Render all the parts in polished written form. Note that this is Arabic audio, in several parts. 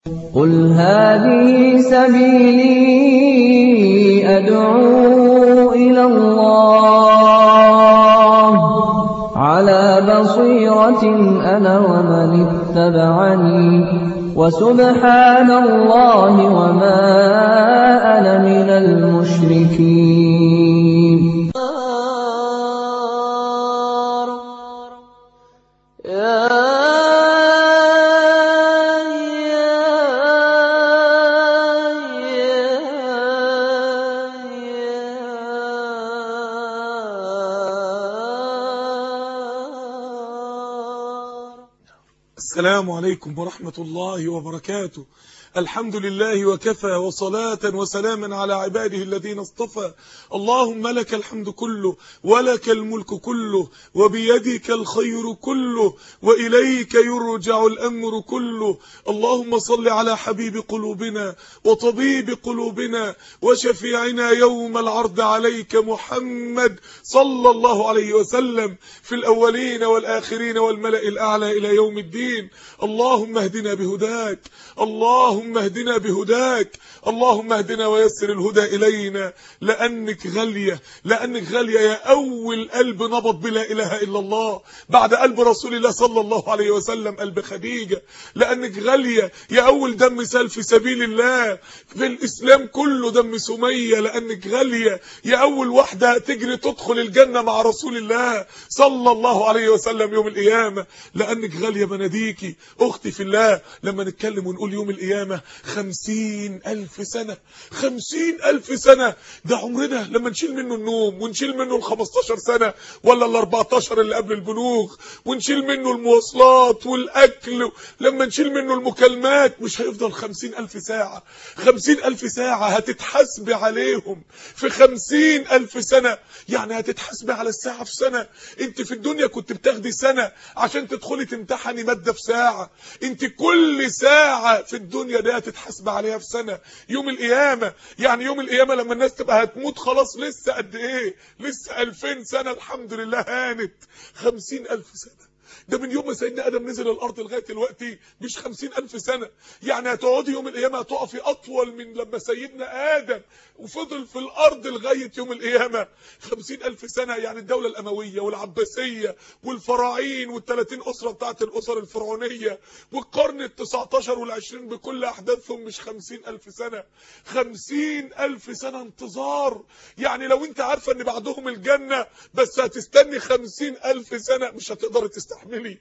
قُلْ هَٰذِهِ سَبِيلِي أَدْعُو إِلَى اللَّهِ ۚ عَلَىٰ بَصِيرَةٍ أَنَا وَمَنِ اتَّبَعَنِي ۖ وَسُبْحَانَ اللَّهِ وَمَا أَنَا مِنَ الْمُشْرِكِينَ. السلام عليكم ورحمة الله وبركاته. الحمد لله وكفى، وصلاة وسلاما على عباده الذين اصطفى. اللهم لك الحمد كله، ولك الملك كله، وبيدك الخير كله، وإليك يرجع الأمر كله. اللهم صل على حبيب قلوبنا وطبيب قلوبنا وشفيعنا يوم العرض عليك، محمد صلى الله عليه وسلم، في الأولين والآخرين والملأ الأعلى إلى يوم الدين. اللهم اهدنا بهداك، اللهم اهدنا بهداك، اللهم اهدنا ويسر الهدى إلينا، لأنك غالية، لأنك غالية يا أول قلب نبض بلا إله إلا الله بعد قلب رسول الله صلى الله عليه وسلم، قلب خديجة. لأنك غالية يا أول دم سال في سبيل الله في الإسلام كله، دم سمية. لأنك غالية يا أول واحدة تجري تدخل الجنة مع رسول الله صلى الله عليه وسلم يوم القيامة. لأنك غالية بناديكي أختي في الله. لما نتكلم ونقول يوم القيامة 50,000 سنة، 50,000 سنة، ده عمرنا لما نشيل منه النوم، ونشيل منه 15 سنة ولا 14 اللي قبل البلوغ، ونشيل منه المواصلات والأكل، لما نشيل منه المكالمات، مش هيفضل 50,000 ساعة. 50,000 ساعة هتتحاسبي عليهم في 50,000 سنة. يعني هتتحاسبي على الساعة في سنة. انت في الدنيا كنت بتاخدي سنة عشان تدخلي تمتحني مادة في ساعة. انت كل ساعة في الدنيا دي هتتحاسب عليها في سنة. يوم القيامة، يعني يوم القيامة لما الناس تبقى هتموت خلاص، لسه قد ايه؟ لسه 2000 سنة، الحمد لله هانت. 50,000 سنة، ده من يوم ما سيدنا آدم نزل الأرض لغاية دلوقتي مش 50,000 سنة. يعني هتقعدي يوم القيامة هتقفي أطول من لما سيدنا آدم وفضل في الأرض لغاية يوم القيامة. 50,000 سنة. يعني الدولة الأموية والعباسية والفراعين وال30 أسرة بتاعت الأسر الفرعونية والقرن ال19 وال20 بكل أحداثهم مش 50,000 سنة. 50,000 سنة انتظار. يعني لو انت عارفة ان بعدهم الجنة، بس هتستني 50,000 سنة، مش هتقدر تستحملي.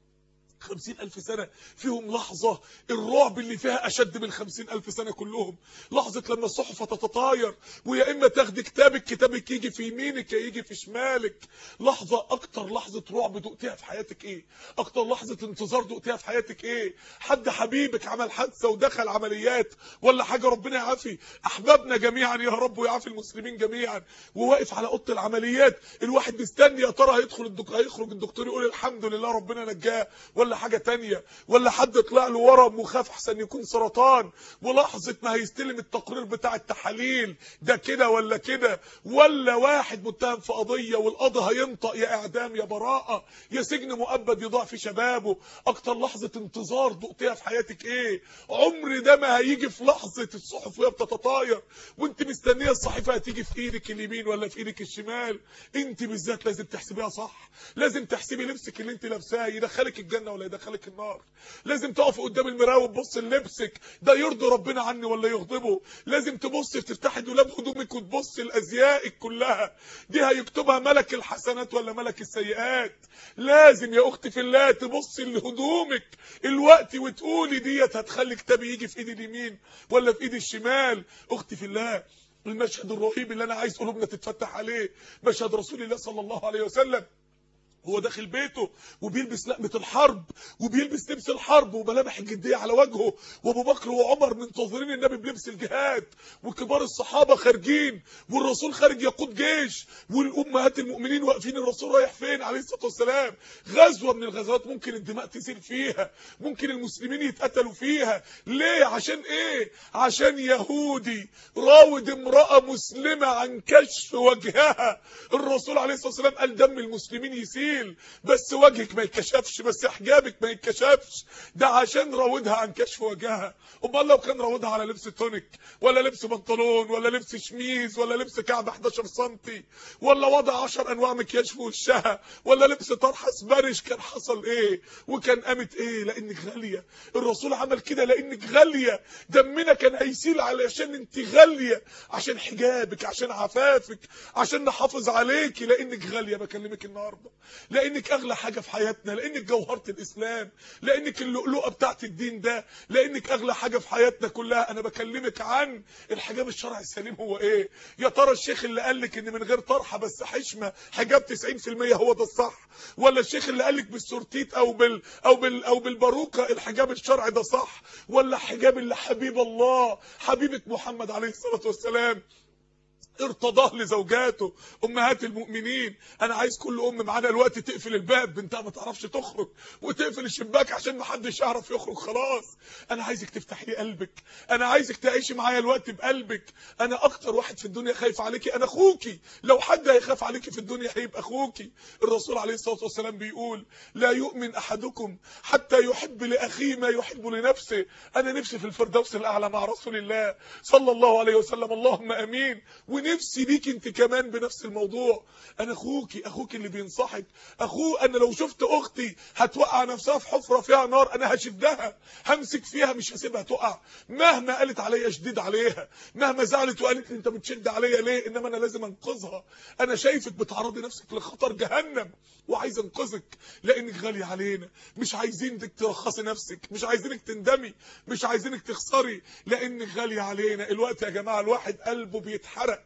50,000 سنة فيهم لحظة الرعب اللي فيها أشد من 50,000 سنة كلهم. لحظة لما الصحف تتطاير، ويا إما تاخدي كتابك يجي في يمينك يا يجي في شمالك. لحظة، أكتر لحظة رعب دقتيها في حياتك إيه؟ أكتر لحظة انتظار دقتيها في حياتك إيه؟ حد حبيبك عمل حادثة ودخل عمليات ولا حاجة، ربنا يعافي أحبابنا جميعا يا رب، ويعافي المسلمين جميعا، وواقف على أوضة العمليات الواحد مستني يا ترى هيخرج الدكتور يقول الحمد لله ربنا نجاه، ولا حاجة تانية، ولا حد طلع له ورم وخاف احسن يكون سرطان، ولحظة ما هيستلم التقرير بتاع التحاليل ده كده ولا كده، ولا واحد متهم في قضية والقاضي هينطق يا اعدام يا براءة يا سجن مؤبد يضيع في شبابه. اكتر لحظة انتظار دقتيها في حياتك ايه؟ عمر ده ما هيجي في لحظة الصحف وهي بتتطاير وانت مستنية الصحيفة هتيجي في ايدك اليمين ولا في ايدك الشمال. انت بالذات لازم تحسبيها صح. لازم تحسبي لبسك اللي انت لابساه يدخلك الجنة ولا يدخلك النار. لازم تقف قدام المرايه وتبص للبسك ده يرضي ربنا عني ولا يغضبه. لازم تبص تفتحي دولاب هدومك وتبص لازيائك كلها، دي هيكتبها ملك الحسنات ولا ملك السيئات. لازم يا اختي في الله تبصي لهدومك الوقت وتقولي ديت هتخلي كتابي يجي في ايدي اليمين ولا في ايدي الشمال. اختي في الله، المشهد الرهيب اللي انا عايز قلوبنا تتفتح عليه مشهد رسول الله صلى الله عليه وسلم هو داخل بيته وبيلبس لقمة الحرب وبيلبس لبس الحرب وملامح الجدية على وجهه، وابو بكر وعمر منتظرين النبي بلبس الجهاد، وكبار الصحابة خارجين، والرسول خارج يقود جيش، والامهات المؤمنين واقفين الرسول رايح فين عليه الصلاة والسلام. غزوة من الغزوات ممكن الدماء تسيل فيها، ممكن المسلمين يتقتلوا فيها. ليه؟ عشان ايه؟ عشان يهودي راود امرأة مسلمة عن كشف وجهها. الرسول عليه الصلاة والسلام قال دم المسلمين يسيل. جميل، بس وجهك ما يتكشفش، بس حجابك ما يتكشفش، ده عشان راودها عن كشف وجهها. امال لو كان راودها على لبس تونيك ولا لبس بنطلون ولا لبس شميز ولا لبس كعب 11 سم ولا وضع 10 انواع مكياج في وشها ولا لبس طرحه سبانيش، كان حصل ايه وكان قامت ايه؟ لانك غاليه. الرسول عمل كده لانك غاليه، دمنا كان هيسيل علشان انت غاليه، عشان حجابك، عشان عفافك، عشان نحافظ عليكي، لانك غاليه. بكلمك النهارده لانك اغلى حاجه في حياتنا، لانك جوهره الاسلام، لانك اللؤلؤه بتاعت الدين ده، لانك اغلى حاجه في حياتنا كلها. انا بكلمك عن الحجاب الشرعي السليم. هو ايه يا ترى؟ الشيخ اللي قال لك ان من غير طرحه بس حشمه حجاب 90% هو ده الصح، ولا الشيخ اللي قال لك بالسورتيت او بالباروكه الحجاب الشرعي ده صح، ولا حجاب اللي حبيب الله حبيبك محمد عليه الصلاه والسلام ارتضاه لزوجاته امهات المؤمنين؟ انا عايز كل ام معانا الوقت تقفل الباب، بنتها ما تعرفش تخرج، وتقفل الشباك عشان ما حدش يعرف يخرج خلاص. انا عايزك تفتحي قلبك، انا عايزك تعيشي معايا الوقت بقلبك. انا اكتر واحد في الدنيا خايف عليكي انا اخوكي، لو حد هيخاف عليكي في الدنيا هيبقى اخوكي. الرسول عليه الصلاه والسلام بيقول لا يؤمن احدكم حتى يحب لاخيه ما يحب لنفسه. انا نفسي في الفردوس الاعلى مع رسول الله صلى الله عليه وسلم، اللهم امين. ونفسي بيك انت كمان بنفس الموضوع. انا اخوكي اللي بينصحك، انا لو شفت اختي هتوقع نفسها في حفره فيها نار انا هشدها، همسك فيها مش هسيبها تقع، مهما قالت عليا شديد عليها، مهما زعلت وقالت لي انت بتشد عليا ليه، انما انا لازم انقذها. انا شايفك بتعرضي نفسك لخطر جهنم وعايز انقذك لانك غاليه علينا. مش عايزينك ترخصي نفسك، مش عايزينك تندمي، مش عايزينك تخسري، لانك غاليه علينا. الوقت يا جماعه الواحد قلبه بيتحرق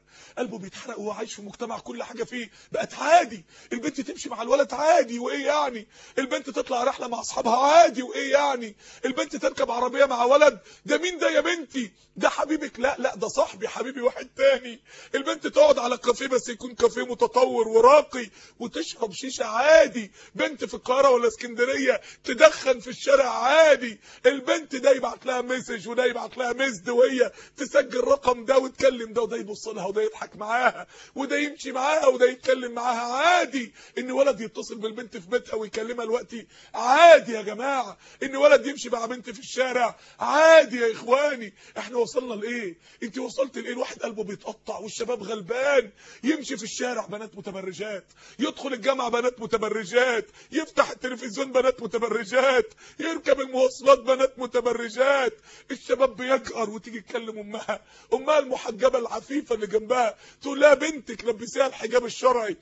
وهو عايش في مجتمع كل حاجه فيه بقت عادي. البنت تمشي مع الولد عادي، وايه يعني؟ البنت تطلع رحله مع اصحابها عادي، وايه يعني؟ البنت تركب عربيه مع ولد، ده مين ده يا بنتي؟ ده حبيبك؟ لا ده صاحبي، حبيبي واحد تاني. البنت تقعد على كافيه بس يكون كافيه متطور وراقي وتشرب شيشه عادي. بنت في القاهره ولا اسكندريه تدخن في الشارع عادي. البنت ده يبعت لها مسج وده يبعت لها مسد وهي تسجل رقم ده وتكلم ده، وده يبص لها وده يضحك معاها وده يمشي معاها وده يتكلم معاها عادي. ان ولد يتصل بالبنت في بيتها ويكلمها دلوقتي عادي يا جماعه. ان ولد يمشي مع بنت في الشارع عادي يا اخواني. احنا وصلنا لايه؟ انت وصلت لايه؟ الواحد قلبه بيتقطع والشباب غلبان. يمشي في الشارع بنات متبرجات، يدخل الجامعه بنات متبرجات، يفتح التلفزيون بنات متبرجات، يركب المواصلات بنات متبرجات. الشباب بيجأر وتيجي تكلم امها المحجبه العفيفه اللي جنبها تقول لها بنتك لبسيها الحجاب الشرعي،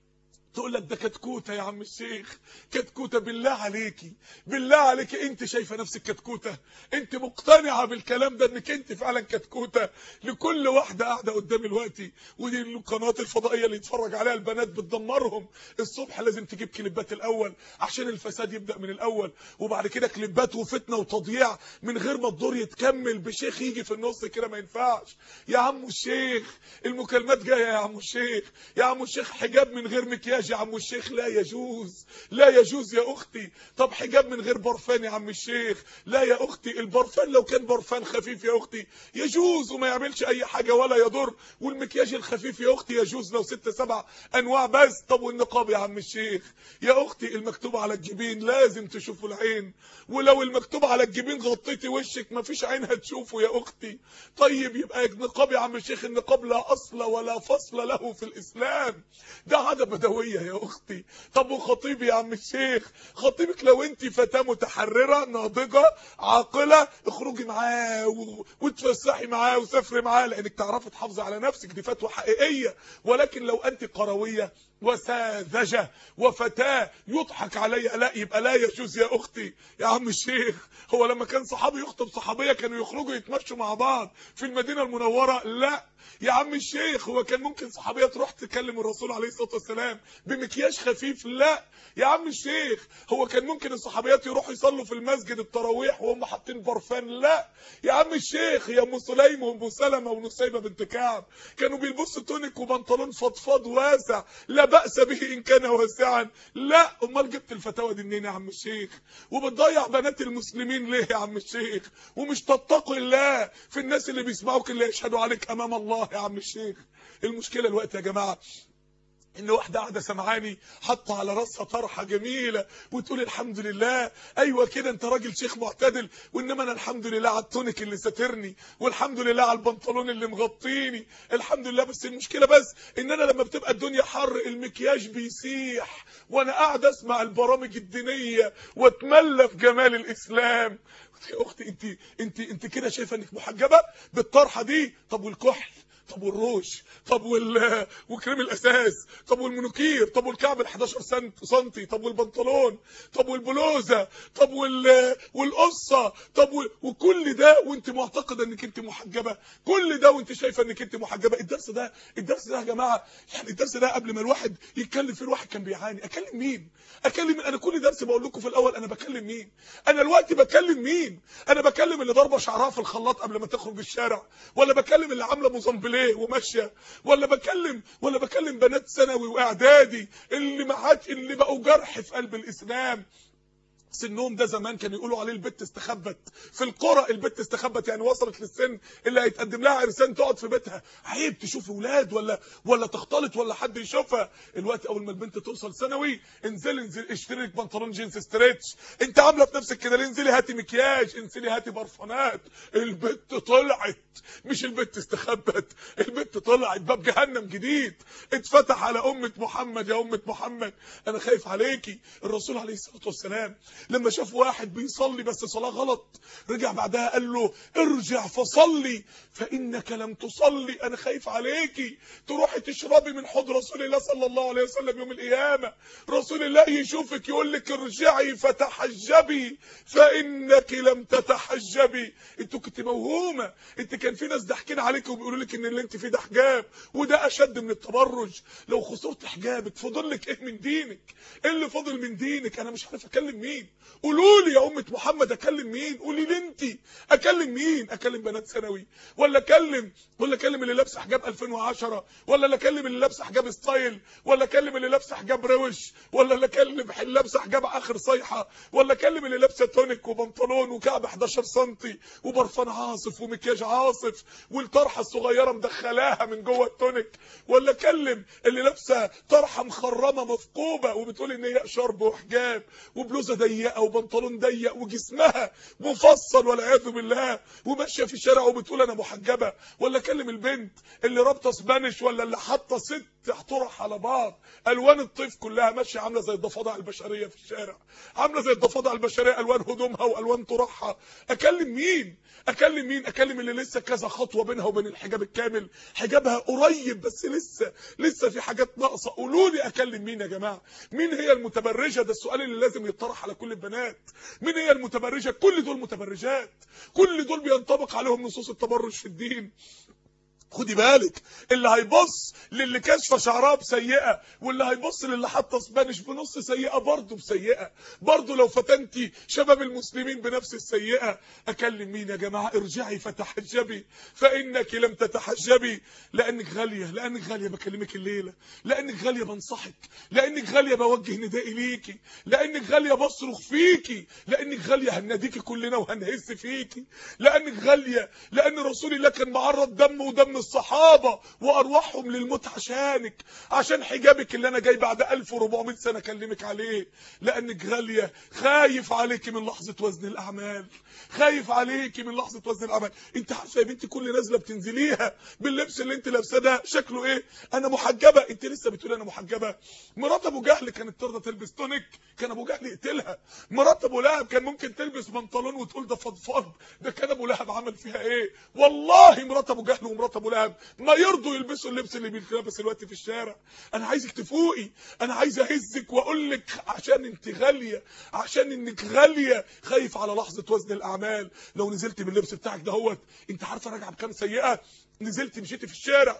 تقول لك ده كتكوته يا عم الشيخ، كتكوته. بالله عليكي، بالله عليكي، انت شايفه نفسك كتكوته؟ انت مقتنعه بالكلام ده انك انت فعلا كتكوته؟ لكل واحده قاعده قدامي دلوقتي، ودي القنوات الفضائيه اللي يتفرج عليها البنات بتدمرهم. الصبح لازم تجيب كليبات الاول عشان الفساد يبدا من الاول، وبعد كده كليبات وفتنه وتضييع من غير ما الدور يتكمل بشيخ يجي في النص كده، ما ينفعش. يا عم الشيخ المكالمات جايه، يا عم الشيخ، يا عم الشيخ حجاب من غير مكياج يا عم الشيخ لا يجوز، لا يجوز يا اختي. طب حجاب من غير برفان يا عم الشيخ؟ لا يا اختي، البرفان لو كان برفان خفيف يا اختي يجوز وما يعملش اي حاجه ولا يضر، والمكياج الخفيف يا اختي يجوز لو 6 7 انواع بس. طب والنقاب يا عم الشيخ؟ يا اختي المكتوب على الجبين لازم تشوفوا العين، ولو المكتوب على الجبين غطيتي وشك مفيش عين هتشوفه يا اختي. طيب يبقى النقاب يا عم الشيخ، النقاب لا اصل ولا فصل له في الاسلام، ده عاده بدويه يا اختي. طب وخطيبي يا عم الشيخ؟ خطيبك لو انت فتاه متحرره ناضجه عاقله اخرجي معاه وتفسحي معاه وسافري معاه لانك تعرفي تحافظي على نفسك، دي فتوى حقيقيه. ولكن لو انت قرويه وساذجه وفتاه يضحك عليا، لا يبقى لا يجوز يا اختي. يا عم الشيخ هو لما كان صحابي يخطب صحابيه كانوا يخرجوا يتمشوا مع بعض في المدينه المنوره؟ لا يا عم الشيخ. هو كان ممكن صحابيه تروح تكلم الرسول عليه الصلاه والسلام بمكياج خفيف؟ لا يا عم الشيخ. هو كان ممكن الصحابيات يروحوا يصلوا في المسجد التراويح وهم حاطين برفان؟ لا يا عم الشيخ. يا ام سليم وام سلمة ونسيبه بنت كعب كانوا بيلبسوا تونيك وبنطلون فضفاض واسع لا باس به ان كان واسعا؟ لا. امال جبت الفتاوى دي منين يا عم الشيخ؟ وبتضيع بنات المسلمين ليه يا عم الشيخ؟ ومش تتقي الله في الناس اللي بيسمعوك اللي يشهدوا عليك امام الله يا عم الشيخ. المشكله الوقت يا جماعه ان واحده قاعده سمعاني حاطه على راسها طرحه جميله وتقول الحمد لله. ايوه كده، انت راجل شيخ معتدل، وانما انا الحمد لله على التونيك اللي ساترني، والحمد لله على البنطلون اللي مغطيني، الحمد لله. بس المشكله بس ان انا لما بتبقى الدنيا حر المكياج بيسيح وانا قاعد اسمع البرامج الدينيه واتملى في جمال الاسلام. يا اختي انت كده شايفه انك محجبه بالطرحه دي؟ طب والكحل؟ طب والروش؟ طب وكريم الاساس؟ طب والمنوكير؟ طب والكعب ال 11 سنتي؟ طب والبنطلون؟ طب والبلوزه؟ طب والقصه؟ طب وكل ده وانت معتقده انك انت محجبه؟ كل ده وانت شايفه انك انت محجبه؟ الدرس ده يا جماعه، يعني الدرس ده قبل ما الواحد يتكلم فيه الواحد كان بيعاني. اكلم مين؟ انا كل درس بقول لكم في الاول انا بكلم مين؟ انا دلوقتي بكلم مين؟ انا بكلم اللي ضاربه شعرها في الخلاط قبل ما تخرج الشارع، ولا بكلم اللي عامله موزمبليه وماشيه، ولا بكلم بنات ثانوي واعدادي اللي بقوا جرح في قلب الاسلام؟ سنهم ده زمان كانوا يقولوا عليه البت استخبت في القرى. البت استخبت يعني وصلت للسن اللي هيتقدم لها عرسان تقعد في بيتها، عيب تشوف اولاد ولا تختلط ولا حد يشوفها. الوقت اول ما البنت توصل ثانوي، انزل اشتري لك بنطلون جينز ستريتش. انت عامله في نفسك كده ليه؟ انزلي هاتي مكياج، انزلي هاتي برفانات. البت طلعت، مش البت استخبت، البت طلعت. باب جهنم جديد اتفتح على امه محمد. يا امه محمد انا خايف عليكي. الرسول عليه الصلاه والسلام لما شاف واحد بيصلي بس صلاه غلط، رجع بعدها قال له ارجع فصلي فانك لم تصلي. انا خايف عليكي تروحي تشربي من حوض رسول الله صلى الله عليه وسلم يوم القيامه، رسول الله يشوفك يقول لك ارجعي فتحجبي فانك لم تتحجبي. انت كنت موهومه، انت كان في ناس ضاحكين عليك وبيقولوا لك ان اللي انت فيه ده حجاب، وده اشد من التبرج. لو خسرت حجابك فاضل لك ايه من دينك؟ ايه اللي فاضل من دينك؟ انا مش عارف اكلم مين. قولوا لي يا امه محمد اكلم مين؟ قولي لي انت اكلم مين؟ اكلم بنات ثانوي، ولا اكلم اللي لابسه حجاب 2010، ولا اكلم اللي لابسه حجاب ستايل، ولا اكلم اللي لابسه حجاب روش، ولا اكلم اللي لابسه حجاب اخر صيحه، ولا اكلم اللي لابسه تونيك وبنطلون وكعب 11 سم وبرفان عاصف ومكياج عاصف والطرحه الصغيره مدخلاها من جوه التونيك، ولا اكلم اللي لابسه طرحه مخرمه مثقوبه وبتقول ان هي شرب وحجاب وبلوزه ضيقه وبنطلون ضيق وجسمها مفصل والعياذ بالله وماشيه في الشارع وبتقول انا محجبه، ولا اكلم البنت اللي رابطه سبانيش، ولا اللي حاطه 6 طرح على بعض الوان الطيف كلها ماشيه عامله زي الضفادع البشريه في الشارع، عامله زي الضفادع البشريه الوان هدومها والوان طرحها. اكلم مين؟ اكلم اللي لسه كذا خطوه بينها وبين الحجاب الكامل، حجابها قريب بس لسه في حاجات ناقصه. قولوا لي اكلم مين يا جماعه؟ مين هي المتبرجه؟ ده السؤال اللي لازم يطرح على كل البنات. مين هي المتبرجه؟ كل دول متبرجات، كل دول بينطبق عليهم نصوص التبرج في الدين. خدي بالك، اللي هيبص للي كاشفه شعرها بسيئه، واللي هيبص للي حاطه سبانيش بنص سيئه برضه بسيئه، برضه لو فتنتي شباب المسلمين بنفس السيئه. اكلم مين يا جماعه؟ ارجعي فتحجبي فانك لم تتحجبي. لانك غاليه بكلمك الليله، لانك غاليه بنصحك، لانك غاليه بوجه ندائي ليكي، لانك غاليه بصرخ فيكي، لانك غاليه هناديكي كلنا وهنهز فيكي، لانك غاليه لان رسول الله كان معرض دم ودم الصحابه وارواحهم للموت عشان حجابك اللي انا جاي بعد 1400 سنه اكلمك عليه. لانك غاليه، خايف عليكي من لحظه وزن الاعمال، خايف عليكي من لحظه وزن الاعمال. انت عارفه يا بنتي كل نازله بتنزليها باللبس اللي انت لابساه ده شكله ايه؟ انا محجبه. انت لسه بتقولي انا محجبه؟ مرات ابو جهل كانت ترضى تلبس تونيك، كان ابو جهل يقتلها. مرات ابو لهب كان ممكن تلبس بنطلون وتقول ده فضفاض، ده كان ابو لهب عمل فيها ايه؟ والله مرات ابو جهل ومرات ابو لهب ما يرضوا يلبسوا اللبس اللي بيتلبس دلوقتي في الشارع. انا عايزك تفوقي، انا عايز اهزك واقول لك عشان انت غاليه، عشان انك غاليه. خايف على لحظه وزن الاعمال. لو نزلت باللبس بتاعك دهوت، انت عارفه راجعه بكام سيئه؟ نزلت مشيتي في الشارع،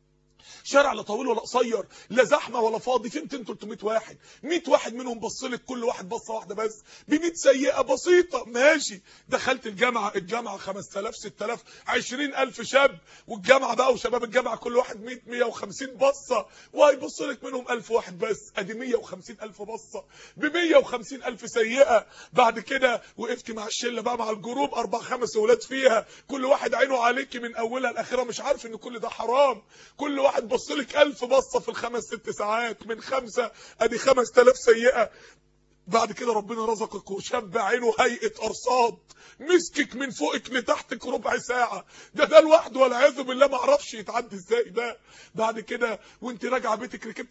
شارع لا طويل ولا قصير، لا زحمه ولا فاضي، في 200 300 واحد، 100 واحد منهم بصلك، كل واحد بصه واحده بس ب 100 سيئه بسيطه. ماشي، دخلت الجامعه 5000 6000 20000 شاب، والجامعه بقى وشباب الجامعه كل واحد 100 150 بصه، وهيبص لك منهم 1000 واحد بس، ادي 150000 بصه ب 150000 سيئه. بعد كده وقفت مع الشله بقى مع الجروب 4 5 اولاد فيها، كل واحد عينه عليكي من اولها لاخرها، مش عارف ان كل ده حرام، كل واحد بصلك 1000 بصه في الخمس ست ساعات، من 5 ادي 5000 سيئه. بعد كده ربنا رزقك وشاب عينه هيئه ارصاد، مسكك من فوقك لتحتك ربع ساعه، ده لوحده والعياذ بالله ما اعرفش يتعدي ازاي ده. بعد كده وانت راجعه بيتك ركبت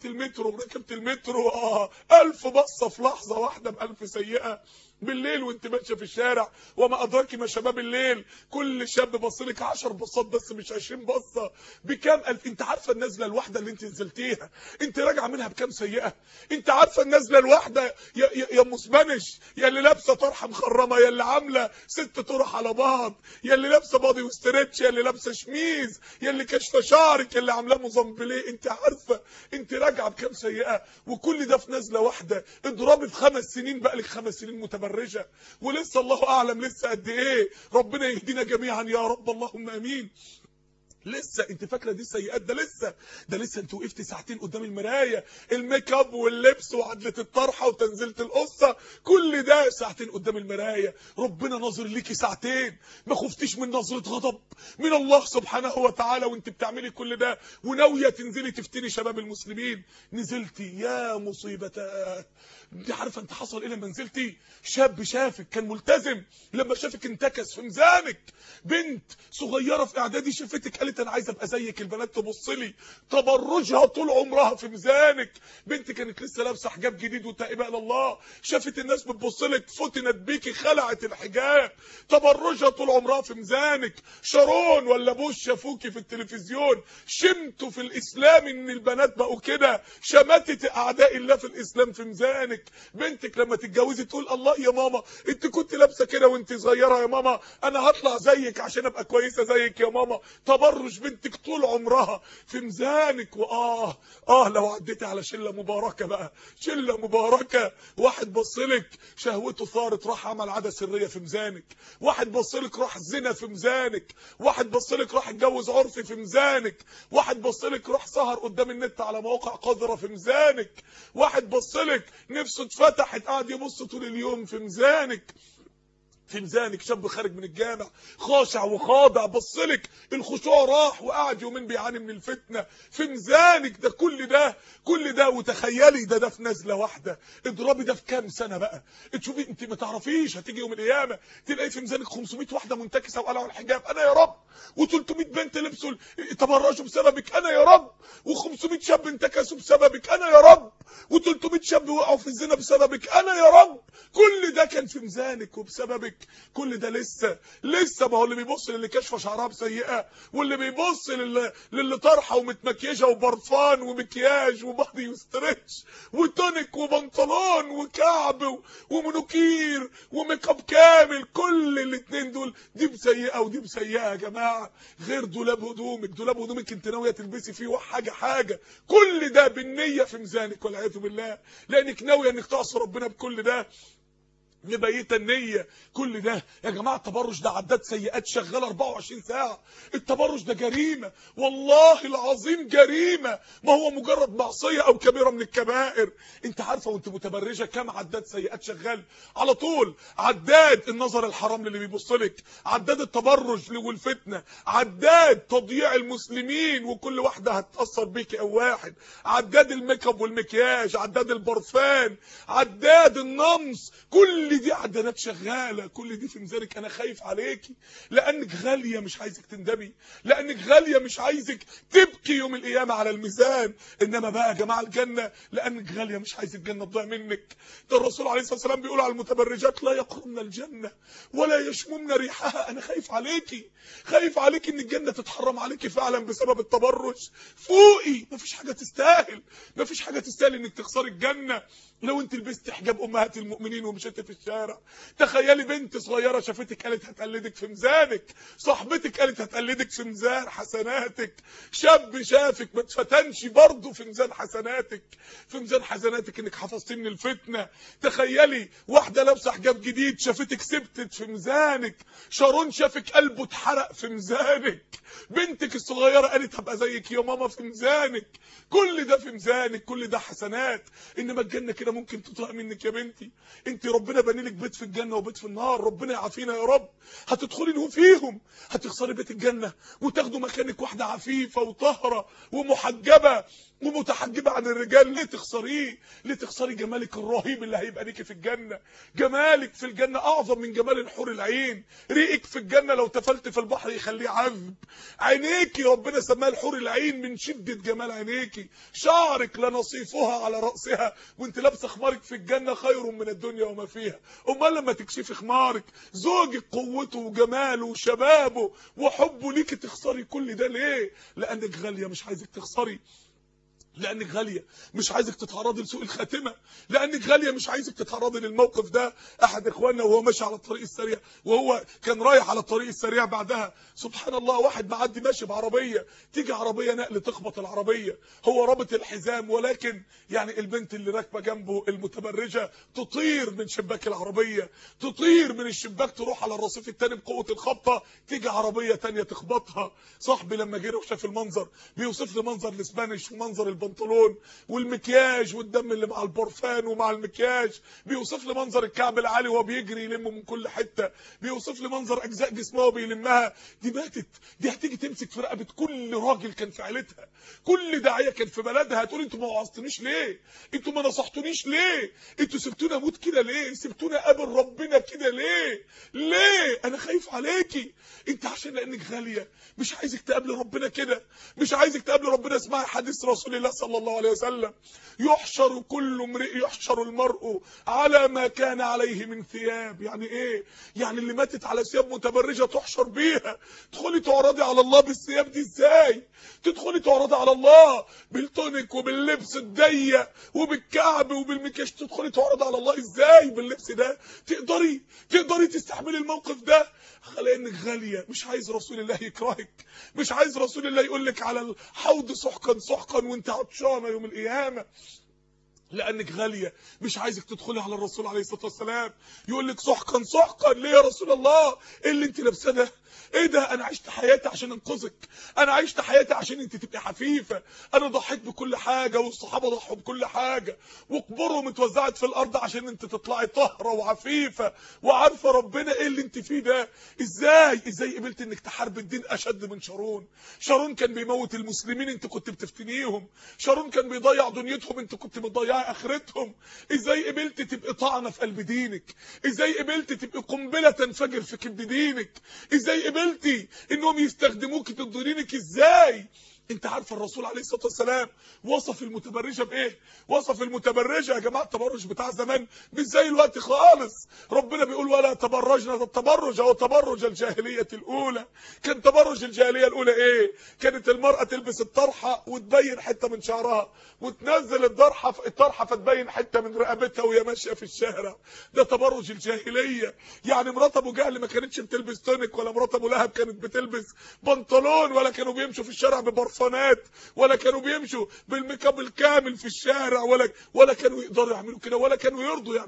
المترو 1000 بصه في لحظه واحده ب1000 سيئه. بالليل وانت ماشيه في الشارع، وما ادراك ما شباب الليل، كل شاب بصلك 10 بصات بس مش 20 بصه، بكام الف؟ انت عارفه النزله الواحده اللي انت نزلتيها انت راجعه منها بكام سيئه؟ انت عارفه النزله الواحده يا مسبنش، يا اللي لابسه طرحه مخرمه، يا اللي عامله 6 طرح على بعض، يا اللي لابسه بادي وستريتش، يا اللي لابسه شميز، يا اللي كاشفه شعرك، يا اللي عاملاه مزمبليه، انت عارفه انت راجعه بكام سيئه؟ وكل ده في نزله واحده. اضربي في 5 سنين بقى لك 5 سنين متبرجه، ولسه الله اعلم لسه قد ايه. ربنا يهدينا جميعا يا رب، اللهم امين. لسه انت فاكره دي السيئات؟ ده لسه انت وقفت ساعتين قدام المرايه، الميك اب واللبس وعدله الطرحه وتنزيله القصه، كل ده ساعتين قدام المرايه. ربنا ناظر ليكي ساعتين، ما خفتيش من نظره غضب من الله سبحانه وتعالى وانت بتعملي كل ده وناويه تنزلي تفتني شباب المسلمين؟ نزلتي يا مصيبتاه. انت عارفه انت حصل ايه لما نزلتي؟ شاب شافك كان ملتزم، لما شافك انتكس في ميزانك. بنت صغيره في اعدادي شافتك قالت انا عايزه ابقى زيك، البنات تبص لي، تبرجها طول عمرها في ميزانك. بنت كانت لسه لابسه حجاب جديد وتائبه الى الله، شافت الناس بتبص لك، فتنت بيكي، خلعت الحجاب، تبرجها طول عمرها في ميزانك. شارون ولا بوش شافوكي في التلفزيون، شمتوا في الاسلام ان البنات بقوا كده، شماتة اعداء الله في الاسلام في ميزانك. بنتك لما تتجوزي تقول الله يا ماما انت كنت لابسه كده وانت صغيره، يا ماما انا هطلع زيك عشان ابقى كويسه زيك يا ماما. تبرج بنتك طول عمرها في ميزانك. لو عديتي على شله مباركه بقى، شله مباركه، واحد بصلك شهوته ثارت راح عمل عاده سريه في ميزانك، واحد بصلك راح زنا في ميزانك، واحد بصلك راح اتجوز عرفي في ميزانك، واحد بصلك راح سهر قدام النت على مواقع قذره في ميزانك، واحد بصلك نفسه اتفتحت قاعد يبص طول اليوم في ميزانك. في ميزانك شاب خارج من الجامع خاشع وخاضع، بصلك الخشوع راح وقعد يومين بيعاني من الفتنه في ميزانك. ده كل ده وتخيلي ده في نزله واحده. اضربي ده في كام سنه بقى، تشوفي انت ما تعرفيش هتيجي يوم القيامه تلاقي في ميزانك 500 واحده منتكسه وقلعوا الحجاب انا يا رب، و300 بنت لبسوا تبرجوا بسببك انا يا رب، و500 شاب انتكسوا بسببك انا يا رب، و300 شاب وقعوا في الزنا بسببك انا يا رب. كل ده كان في ميزانك وبسببك. كل ده لسه ما هو اللي بيبص للي كشفه شعرها بسيئه، واللي بيبص للي طرحه ومتمكيجه وبرفان ومكياج وبادي وستريتش وتونيك وبنطلون وكعب ومنوكير وميك اب كامل، كل الاثنين دول دي بسيئه ودي بسيئه يا جماعه. غير دولاب هدومك انت ناويه تلبسي فيه حاجه، كل ده بالنيه في ميزانك والعياذ بالله، لانك ناويه انك تعصي ربنا بكل ده، مبيته النيه. كل ده يا جماعه التبرج ده عداد سيئات شغاله 24 ساعه. التبرج ده جريمه، والله العظيم جريمه، ما هو مجرد معصيه او كبيره من الكبائر. انت عارفه وانت متبرجه كام عداد سيئات شغال على طول؟ عداد النظر الحرام اللي بيبص لك، عداد التبرج والفتنه، عداد تضييع المسلمين وكل واحده هتاثر بيكي او واحد، عداد الميك اب والمكياج، عداد البرفان، عداد النمص، كل دي عدادات شغاله، كل دي في ميزانك. انا خايف عليكي لانك غاليه، مش عايزك تندمي، لانك غاليه مش عايزك تبكي يوم القيامه على الميزان. انما بقى يا جماعه الجنه لانك غاليه مش عايز الجنه تضيع منك. ده الرسول عليه الصلاه والسلام بيقول على المتبرجات لا يقربن الجنه ولا يشممن ريحها. انا خايف عليكي ان الجنه تتحرم عليكي فعلا بسبب التبرج. فوقي، مفيش حاجه تستاهل انك تخسري الجنه. لو انت لبست حجاب امهات المؤمنين ومشيت في الشارع، تخيلي بنت صغيره شافتك قالت هتقلدك في ميزانك، صاحبتك قالت هتقلدك في ميزان حسناتك، شاب شافك ما اتفتنش برضه في ميزان حسناتك انك حفظتي من الفتنه. تخيلي واحده لابسه حجاب جديد شافتك سبتت في ميزانك، شارون شافك قلبه اتحرق في ميزانك، بنتك الصغيره قالت هبقى زيك يا ماما في ميزانك. كل ده في ميزانك، كل ده حسنات. انما الجنه كده كده ممكن تطلع منك يا بنتي. انت ربنا بني لك بيت في الجنه وبيت في النار، ربنا يعافينا يا رب. هتدخلي فيهم، هتخسري بيت الجنه وتاخدوا مكانك واحده عفيفه وطاهره ومحجبه ومتحجبه عن الرجال. ليه تخسريه؟ ليه تخسري جمالك الرهيب اللي هيبقى ليكي في الجنه؟ جمالك في الجنه اعظم من جمال الحور العين. ريقك في الجنه لو تفلت في البحر يخليه عذب. عينيكي ربنا سماها الحور العين من شده جمال عينيكي. شعرك لنصيفها على راسها وانت لابسه خمارك في الجنه خير من الدنيا وما فيها. امال لما تكشفي خمارك زوجك قوته وجماله وشبابه وحبه ليكي تخسري كل ده ليه؟ لانك غاليه مش عايزك تخسري، لانك غاليه مش عايزك تتعرضي لسوء الخاتمه، لانك غاليه مش عايزك تتعرضي للموقف ده. احد اخواننا وهو ماشي على الطريق السريع، وهو كان رايح على الطريق السريع، بعدها سبحان الله واحد معدي ماشي بعربيه، تيجي عربيه نقل تخبط العربيه، هو رابط الحزام، ولكن يعني البنت اللي راكبه جنبه المتبرجه تطير من شباك العربيه، تطير من الشباك تروح على الرصيف الثاني بقوه الخبطه، تيجي عربيه ثانيه تخبطها. صاحبي لما جه وشاف المنظر بيوصف لي منظر الاسبانيش ومنظر البنطلون والمكياج والدم اللي مع البرفان ومع المكياج، بيوصف لي منظر الكعب العالي وهو بيجري يلمه من كل حته، بيوصف لي منظر اجزاء جسمها وهو بيلمها. دي ماتت، دي هتيجي تمسك في رقبه كل راجل كان في عيلتها، كل داعيه كان في بلدها، هتقول انتوا ما وعظتونيش ليه؟ انتوا ما نصحتونيش ليه؟ انتوا سبتونا اموت كده ليه؟ سبتونا اقابل ربنا كده ليه؟ ليه؟ انا خايف عليكي انت، عشان لانك غاليه مش عايزك تقابل ربنا كده، مش عايزك تقابل ربنا. اسمعي حديث رسول الله صلى الله عليه وسلم: يحشر كل امرئ، يحشر المرء على ما كان عليه من ثياب. يعني ايه؟ يعني اللي ماتت على ثياب متبرجه تحشر بيها. تدخلي تعرضي على الله بالثياب دي ازاي؟ تدخلي تعرضي على الله بالتونيك وباللبس الضيق وبالكعب وبالمكياج، تدخلي تعرضي على الله ازاي باللبس ده؟ تقدري تستحملي الموقف ده؟ لانك غاليه مش عايز رسول الله يكرهك، مش عايز رسول الله يقول لك على الحوض سحقا سحقا وانت عطشانه يوم القيامه، لانك غاليه مش عايزك تدخلي على الرسول عليه الصلاه والسلام يقول لك سحقا سحقا. ليه يا رسول الله؟ ايه اللي انت لابساه ده؟ ايه ده؟ انا عشت حياتي عشان انقذك، انا عشت حياتي عشان انت تبقي حفيفه، انا ضحيت بكل حاجه والصحابه ضحوا بكل حاجه وقبورهم اتوزعت في الارض عشان انت تطلعي طاهره وعفيفه وعارفه ربنا. ايه اللي انت فيه ده؟ ازاي قبلت انك تحارب الدين اشد من شارون؟ شارون كان بيموت المسلمين، انت كنت بتفتنيهم. شارون كان بيضيع دنيتهم، انت كنت بتضيعي اخرتهم. ازاي قبلت تبقي طعنه في قلب دينك؟ ازاي قبلت تبقي قنبله تنفجر في كبد دينك؟ ازاي قبلتي انهم يستخدموك ضد دينك؟ ازاي؟ انت عارفه الرسول عليه الصلاه والسلام وصف المتبرجه بايه؟ وصف المتبرجه يا جماعه التبرج بتاع زمان مش زي الوقت خالص. ربنا بيقول ولا تبرجنا التبرج او تبرج الجاهليه الاولى. كان تبرج الجاهليه الاولى ايه؟ كانت المراه تلبس الطرحه وتبين حته من شعرها وتنزل الطرحه فتبين حته من رقبتها وهي ماشيه في الشارع. ده تبرج الجاهليه. يعني مرات ابو جهل ما كانتش بتلبس تونيك، ولا مرات ابو لهب كانت بتلبس بنطلون، ولا كانوا بيمشوا في الشارع ببرفانات، ولا كانوا بيمشوا بالميك اب الكامل في الشارع، ولا كانوا يقدروا يعملوا كده، ولا كانوا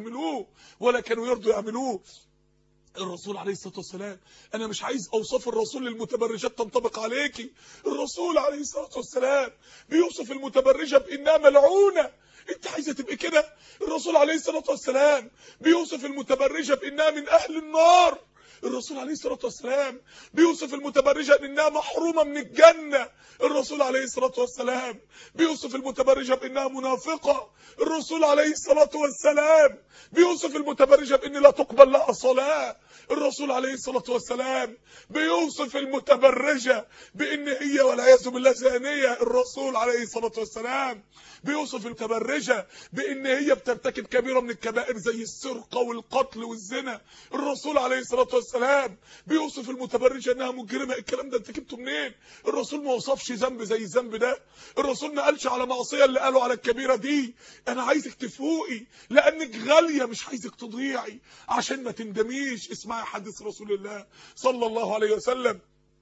يرضوا يعملوه. الرسول عليه الصلاه والسلام، انا مش عايز اوصاف الرسول للمتبرجات تنطبق عليكي. الرسول عليه الصلاه والسلام بيوصف المتبرجه بانها ملعونه. انت عايزه تبقي كده؟ الرسول عليه الصلاه والسلام بيوصف المتبرجه بانها من اهل النار. الرسول عليه الصلاه والسلام بيوصف المتبرجه انها محرومه من الجنه. الرسول عليه الصلاه والسلام بيوصف المتبرجه بانها منافقه. الرسول عليه الصلاه والسلام بيوصف المتبرجه بان لا تقبل لها صلاه. الرسول عليه الصلاه والسلام بيوصف المتبرجه بان هي والعياذ بالله زانيه. الرسول عليه الصلاه والسلام بيوصف المتبرجه بان هي بترتكب كبيره من الكبائر زي السرقه والقتل والزنا. الرسول عليه الصلاه والسلام بيوصف المتبرجه انها مجرمه. الكلام ده انت جبته منين؟ الرسول ما وصفش ذنب زي الذنب ده. الرسول ما قالش على معصيه اللي قالوا على الكبيره دي. انا عايزك تفوقي لانك غاليه مش عايزك تضيعي عشان ما تندميش. اسمعي حديث رسول الله صلى الله عليه وسلم: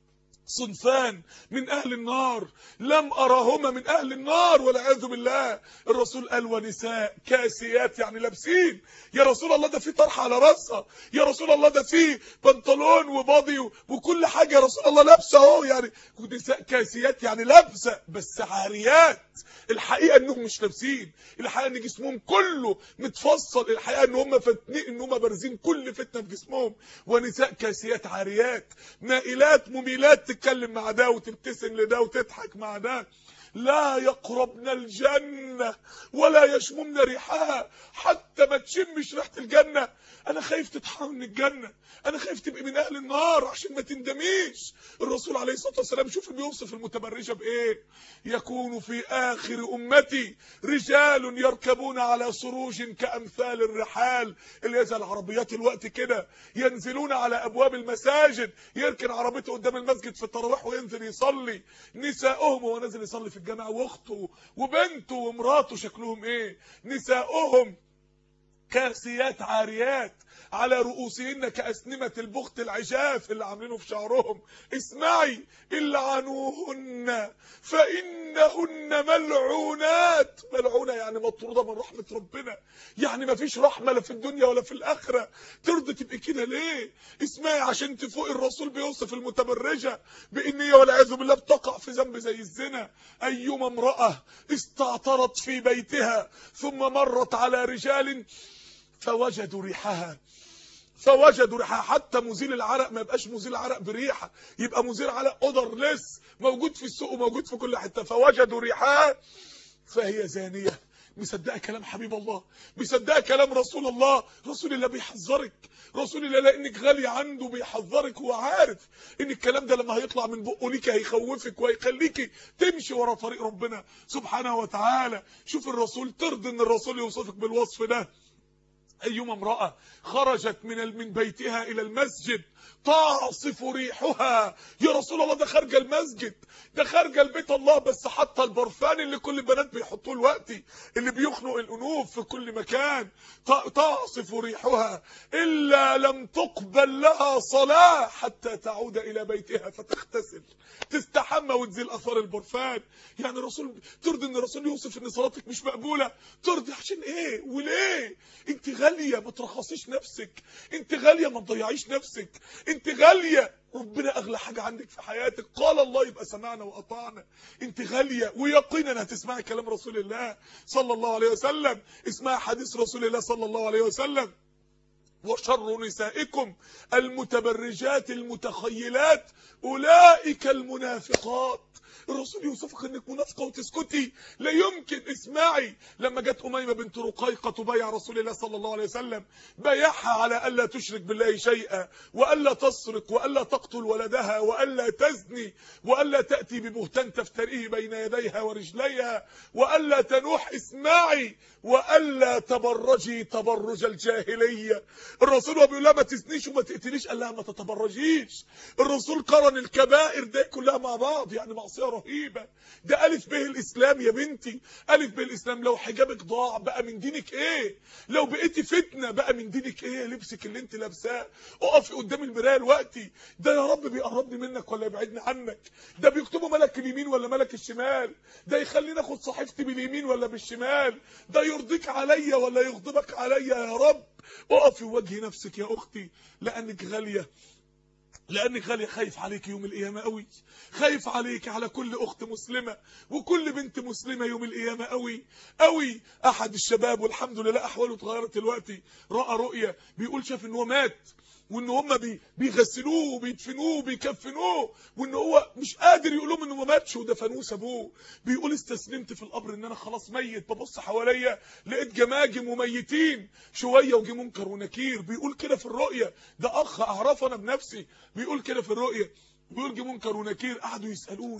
صنفان من اهل النار لم ارهما من اهل النار والعياذ بالله. الرسول قال ونساء كاسيات، يعني لابسين. يا رسول الله ده في طرحه على راسها، يا رسول الله ده في بنطلون وباضي وكل حاجه يا رسول الله لابسه اهو. يعني نساء كاسيات يعني لابسه بس عاريات. الحقيقه انهم مش لابسين، الحقيقه ان جسمهم كله متفصل، الحقيقه ان هم ان هم بارزين كل فتنه في جسمهم. ونساء كاسيات عاريات مائلات مميلات، تتكلم مع ده وتبتسم لده وتضحك مع ده. لا يقربن الجنة ولا يشممن ريحها، حتى ما تشمش ريحة الجنة. انا خايف تتحرم من الجنة، انا خايف تبقي من اهل النار عشان ما تندميش. الرسول عليه الصلاة والسلام شوف بيوصف المتبرجة بايه: يكون في اخر امتي رجال يركبون على سروج كامثال الرحال، اللي زي العربيات الوقت كده، ينزلون على ابواب المساجد، يركن عربيته قدام المسجد في التراويح وينزل يصلي. نساؤهم وهو نازل يصلي في الجامع، واخته وبنته ومراته شكلهم ايه؟ نساؤهم كاسيات عاريات على رؤوسهن كأسنمة البخت العجاف اللي عاملينه في شعرهم. اسمعي: العنوهن فإنهن ملعونات. ملعونة يعني مطرودة من رحمة ربنا، يعني ما فيش رحمة لا في الدنيا ولا في الآخرة. ترضي تبقي كده ليه؟ اسمعي عشان تفوق. الرسول بيوصف المتبرجة بإن هي والعياذ بالله بتقع في ذنب زي الزنا. أيما امرأة استعطرت في بيتها ثم مرت على رجال فوجدوا ريحها، حتى مزيل العرق ما يبقاش مزيل عرق بريحه، يبقى مزيل عرق اودرلس موجود في السوق وموجود في كل حته. فوجدوا ريحها فهي زانيه. مصدقه كلام حبيب الله، مصدقه كلام رسول الله. رسول الله بيحذرك، رسول الله لانك غاليه عنده بيحذرك. هو عارف ان الكلام ده لما هيطلع من بقه ليك هيخوفك وهيخليكي تمشي ورا طريق ربنا سبحانه وتعالى. شوف الرسول، ترضي ان الرسول يوصفك بالوصف ده: أيما امرأة خرجت من بيتها إلى المسجد تعصف ريحها. يا رسول الله ده خارجه المسجد، ده خارجه البيت الله، بس حتى البرفان اللي كل البنات بيحطوه دلوقتي اللي بيخنق الأنوف في كل مكان، تعصف ريحها إلا لم تقبل لها صلاة حتى تعود إلى بيتها فتغتسل، تستحمى وتزيل أثار البرفان. يعني الرسول، ترضي ان الرسول يوصف ان صلاتك مش مقبوله؟ ترضي عشان ايه وليه؟ انت غاليه، ما ترخصيش نفسك، انت غاليه، ما تضيعيش نفسك، انت غاليه، ربنا اغلى حاجه عندك في حياتك. قال الله يبقى سمعنا واطعنا. انت غاليه، ويقينا هتسمعي كلام رسول الله صلى الله عليه وسلم. اسمعي حديث رسول الله صلى الله عليه وسلم: وشر نسائكم المتبرجات المتخيلات اولئك المنافقات. الرسول يوصفك انك منافقه وتسكتي؟ لا يمكن. اسمعي، لما جت اميمه بنت رقيقه تبايع رسول الله صلى الله عليه وسلم، بايعها على الا تشرك بالله شيئا، والا تسرق، والا تقتل ولدها، والا تزني، والا تاتي ببهتان تفتريه بين يديها ورجليها، والا تنوح. اسمعي: والا تبرجي تبرج الجاهليه. الرسول وبيقول لها ما تزنيش وما تقتليش، قال لها ما تتبرجيش. الرسول قرن الكبائر دي كلها مع بعض، يعني معصيه رهيبه. ده الف به الاسلام يا بنتي، الف به الاسلام. لو حجابك ضاع بقى من دينك ايه؟ لو بقيتي فتنه بقى من دينك ايه؟ لبسك اللي انت لابساه. اقفي قدام المرايه دلوقتي: ده يا رب بيقربني منك ولا يبعدني عنك؟ ده بيكتبوا ملك اليمين ولا ملك الشمال؟ ده يخليني اخد صحيفتي باليمين ولا بالشمال؟ ده يرضيك عليا ولا يغضبك عليا يا رب؟ اقفي وواجهي نفسك يا اختي، لانك غاليه، لانك غاليه. خايف عليك يوم القيامه قوي، خايف عليك على كل اخت مسلمه وكل بنت مسلمه يوم القيامه قوي قوي. احد الشباب والحمد لله احواله اتغيرت دلوقتي، راى رؤيه، بيقول شاف ان هو مات، وان هم بيغسلوه وبيدفنوه وبيكفنوه، وان هو مش قادر يقول لهم انه ما ماتش ودفنوه سابوه. بيقول استسلمت في القبر ان انا خلاص ميت، ببص حواليا لقيت جماجم وميتين شويه وجي منكر ونكير. بيقول كده في الرؤيه، ده اخ اعرفه انا بنفسي، بيقول كده في الرؤيه، بيقول جه منكر ونكير، قعدوا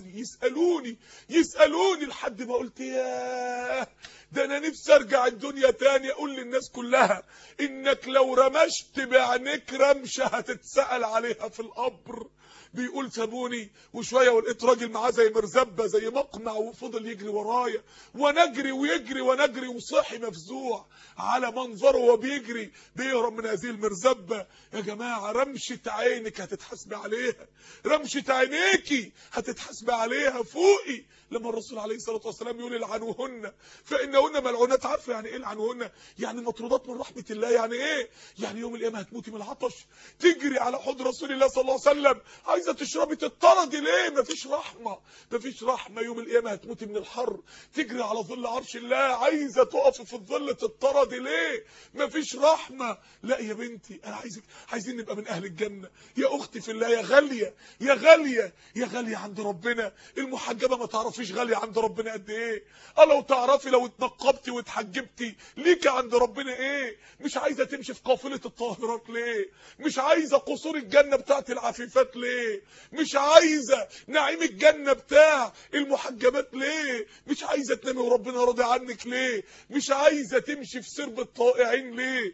يسالوني لحد ما قلت ياه، ده انا نفسي ارجع الدنيا تاني اقول للناس كلها انك لو رمشت بعينيك رمشه هتتسال عليها في القبر. بيقول سابوني وشويه ولقيت راجل معاه زي مرزبه زي مقمع وفضل يجري ورايا ونجري ويجري ونجري وصحي مفزوع على منظره وهو بيجري بيهرب من هذه المرزبه. يا جماعه رمشه عينك هتتحاسبي عليها، رمشه عينيكي هتتحاسبي عليها. فوقي لما الرسول عليه الصلاه والسلام يقول العنوهن فانهن ملعونات. عارفه يعني ايه العنوهن؟ يعني مطرودات من رحمه الله. يعني ايه؟ يعني يوم القيامه هتموتي من العطش تجري على حوض رسول الله صلى الله عليه وسلم عايزه تشربي تطردي ليه؟ مفيش رحمه، مفيش رحمه. يوم القيامه هتموتي من الحر تجري على ظل عرش الله عايزه تقفي في الظل تطردي ليه؟ مفيش رحمه. لا يا بنتي انا عايزين نبقى من اهل الجنه. يا اختي في الله، يا غاليه يا غاليه يا غاليه عند ربنا. المحجبه ما تعرفيش غاليه عند ربنا قد ايه. لو تعرفي لو اتنقبتي واتحجبتي ليكي عند ربنا ايه. مش عايزه تمشي في قافله الطاهرات ليه؟ مش عايزه قصور الجنه بتاعت العفيفات ليه؟ مش عايزه نعيم الجنه بتاع المحجبات ليه؟ مش عايزه تنامي وربنا راضي عنك ليه؟ مش عايزه تمشي في سرب الطائعين ليه؟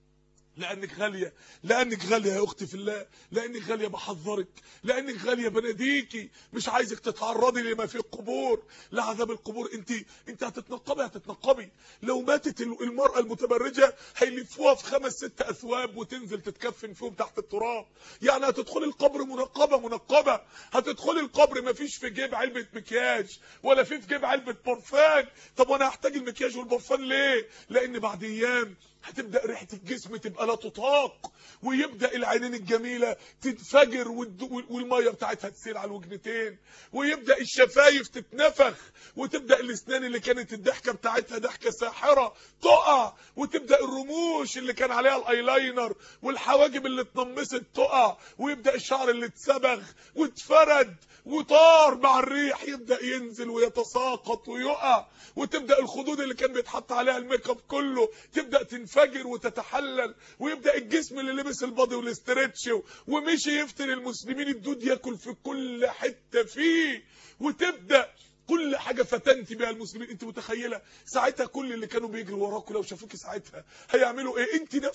لانك غاليه، لانك غاليه يا اختي في الله، لانك غاليه بحذرك، لانك غاليه بناديكي. مش عايزك تتعرضي لما في القبور، لعذاب القبور. انت هتتنقبي. لو ماتت المراه المتبرجه هيلفوها في 5 6 اثواب وتنزل تتكفن فيهم تحت التراب. يعني هتدخلي القبر منقبه. هتدخلي القبر ما فيش في جيب علبه مكياج ولا في جيب علبه برفان. طب وانا هحتاج المكياج والبرفان ليه؟ لان بعد ايام هتبدأ ريحة الجسم تبقى لا تطاق، ويبدأ العينين الجميلة تتفجر والمية بتاعتها تسيل على الوجنتين، ويبدأ الشفايف تتنفخ، وتبدأ الاسنان اللي كانت الضحكة بتاعتها ضحكة ساحرة تقع، وتبدأ الرموش اللي كان عليها الايلاينر والحواجب اللي اتنمست تقع، ويبدأ الشعر اللي اتسبغ واتفرد وطار مع الريح يبدأ ينزل ويتساقط ويقع، وتبدأ الخدود اللي كان بيتحط عليها الميك اب كله تبدأ تنفجر وتتحلل، ويبدأ الجسم اللي لبس البادي والاسترتش ومشي يفتن المسلمين الدود ياكل في كل حتة فيه، وتبدأ كل حاجه فتنتي بيها المسلمين. انت متخيله ساعتها كل اللي كانوا بيجروا وراكوا لو شافوكي ساعتها هيعملوا ايه؟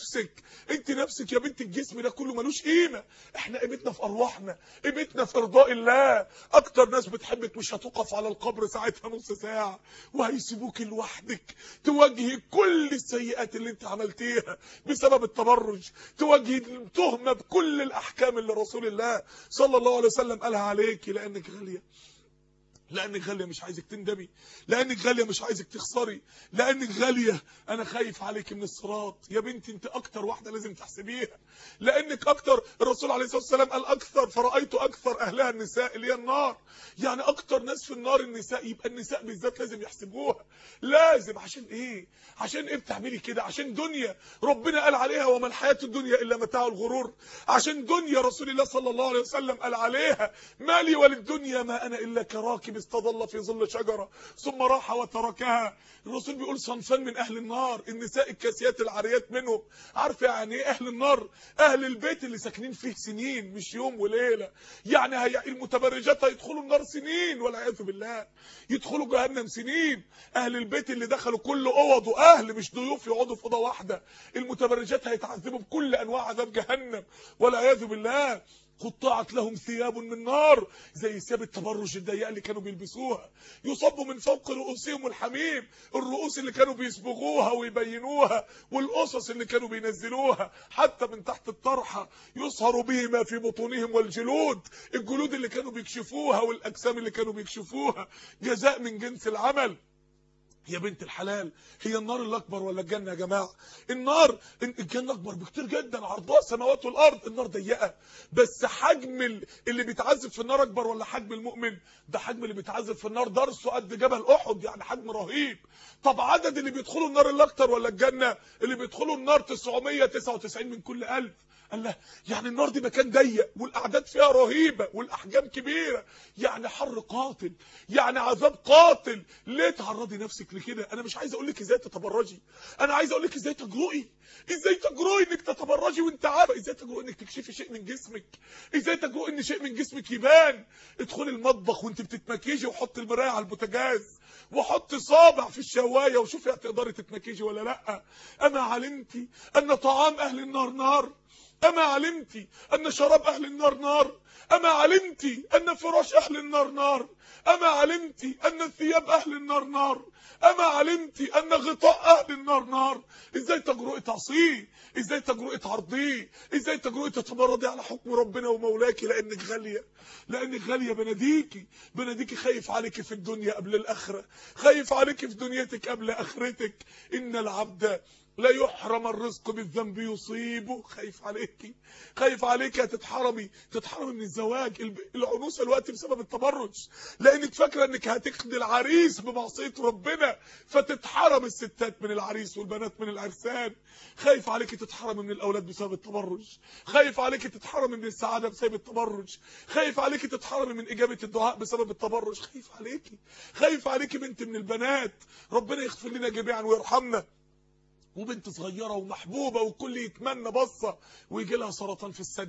انت نفسك يا بنت الجسم ده كله ملوش قيمه. احنا قيمتنا في ارواحنا، قيمتنا في ارضاء الله. اكتر ناس بتحبك مش هتقف على القبر ساعتها نص ساعه وهيسيبوكي لوحدك تواجهي كل السيئات اللي انت عملتيها بسبب التبرج، تواجهي التهمه بكل الاحكام اللي رسول الله صلى الله عليه وسلم قالها عليكي. لانك غاليه، لانك غاليه مش عايزك تندمي، لانك غاليه مش عايزك تخسري، لانك غاليه انا خايف عليك من الصراط. يا بنتي انت اكتر واحده لازم تحسبيها، لانك اكتر. الرسول عليه الصلاه والسلام قال اكثر فرايت اكثر اهلها النساء اللي هي النار. يعني اكتر ناس في النار النساء، يبقى النساء بالذات لازم يحسبوها. لازم. عشان ايه؟ عشان ايه بتعملي كده؟ عشان دنيا ربنا قال عليها وما الحياه الدنيا الا متاع الغرور. عشان دنيا رسول الله صلى الله عليه وسلم قال عليها مالي وللدنيا ما انا الا كراكب استظل في ظل شجره ثم راح وتركها. الرسول بيقول صنفان من اهل النار، النساء الكاسيات العاريات منهم. عارفه يعني ايه اهل النار؟ اهل البيت اللي ساكنين فيه سنين مش يوم وليله. يعني المتبرجات هيدخلوا النار سنين والعياذ بالله، يدخلوا جهنم سنين. اهل البيت اللي دخلوا كل اوض واهل مش ضيوف يقعدوا في اوضه واحده، المتبرجات هيتعذبوا بكل انواع عذاب جهنم والعياذ بالله. قطعت لهم ثياب من نار، زي ثياب التبرج الضيقه اللي كانوا بيلبسوها، يصب من فوق رؤوسهم الحميم، الرؤوس اللي كانوا بيصبغوها ويبينوها، والقصص اللي كانوا بينزلوها حتى من تحت الطرحه، يصهر به ما في بطونهم والجلود، الجلود اللي كانوا بيكشفوها والاجسام اللي كانوا بيكشفوها، جزاء من جنس العمل. يا بنت الحلال، هي النار اللي اكبر ولا الجنه يا جماعه؟ النار، الجنه اكبر بكتير جدا، عرضها السماوات والارض. النار ضيقه، بس حجم اللي بيتعذب في النار اكبر ولا حجم المؤمن؟ ده حجم اللي بيتعذب في النار درسه قد جبل احد، يعني حجم رهيب. طب عدد اللي بيدخلوا النار اللي اكتر ولا الجنه؟ اللي بيدخلوا النار 999 من كل 1000. الله، يعني النار دي مكان ضيق والاعداد فيها رهيبه والاحجام كبيره، يعني حر قاتل، يعني عذاب قاتل. ليه تعرضي نفسك لكده؟ انا مش عايز اقول لك ازاي تتبرجي، انا عايز اقول لك ازاي تجرؤي، ازاي تجرؤي انك تتبرجي وانت عارفه، ازاي تجرؤي انك تكشفي شيء من جسمك، ازاي تجرؤي ان شيء من جسمك يبان. ادخلي المطبخ وانت بتتمكيجي وحطي المرايه على البوتاجاز وحط صابع في الشوايه وشوفي هتقدري تتنكجي ولا لا. اما علمتي ان طعام اهل النار نار؟ اما علمتي ان شراب اهل النار نار؟ اما علمتي ان فراش اهل النار نار؟ اما علمتي ان ثياب اهل النار نار؟ اما علمتي ان غطاء اهل النار نار؟ ازاي تجرؤي تعصيه؟ ازاي تجرؤي تعرضيه؟ ازاي تجرؤي تتمردي على حكم ربنا ومولاكي؟ لانك غاليه، لانك غاليه. بناديكي خايف عليكي في الدنيا قبل الاخره، خايف عليكي في دنيتك قبل اخرتك. ان العبد لا يحرم الرزق بالذنب يصيبه. خايف عليكي هتتحرمي من الزواج. العنوسه الوقت بسبب التبرج، لانك فاكره انك هتخدي العريس بمعصيه ربنا فتتحرم الستات من العريس والبنات من العرسان. خايف عليكي تتحرمي من الاولاد بسبب التبرج، خايف عليكي تتحرمي من السعاده بسبب التبرج، خايف عليكي تتحرمي من اجابه الدعاء بسبب التبرج. خايف عليكي بنت من البنات، ربنا يغفر لنا جميعا ويرحمنا، وبنت صغيره ومحبوبه والكل يتمنى بصه ويجي لها سرطان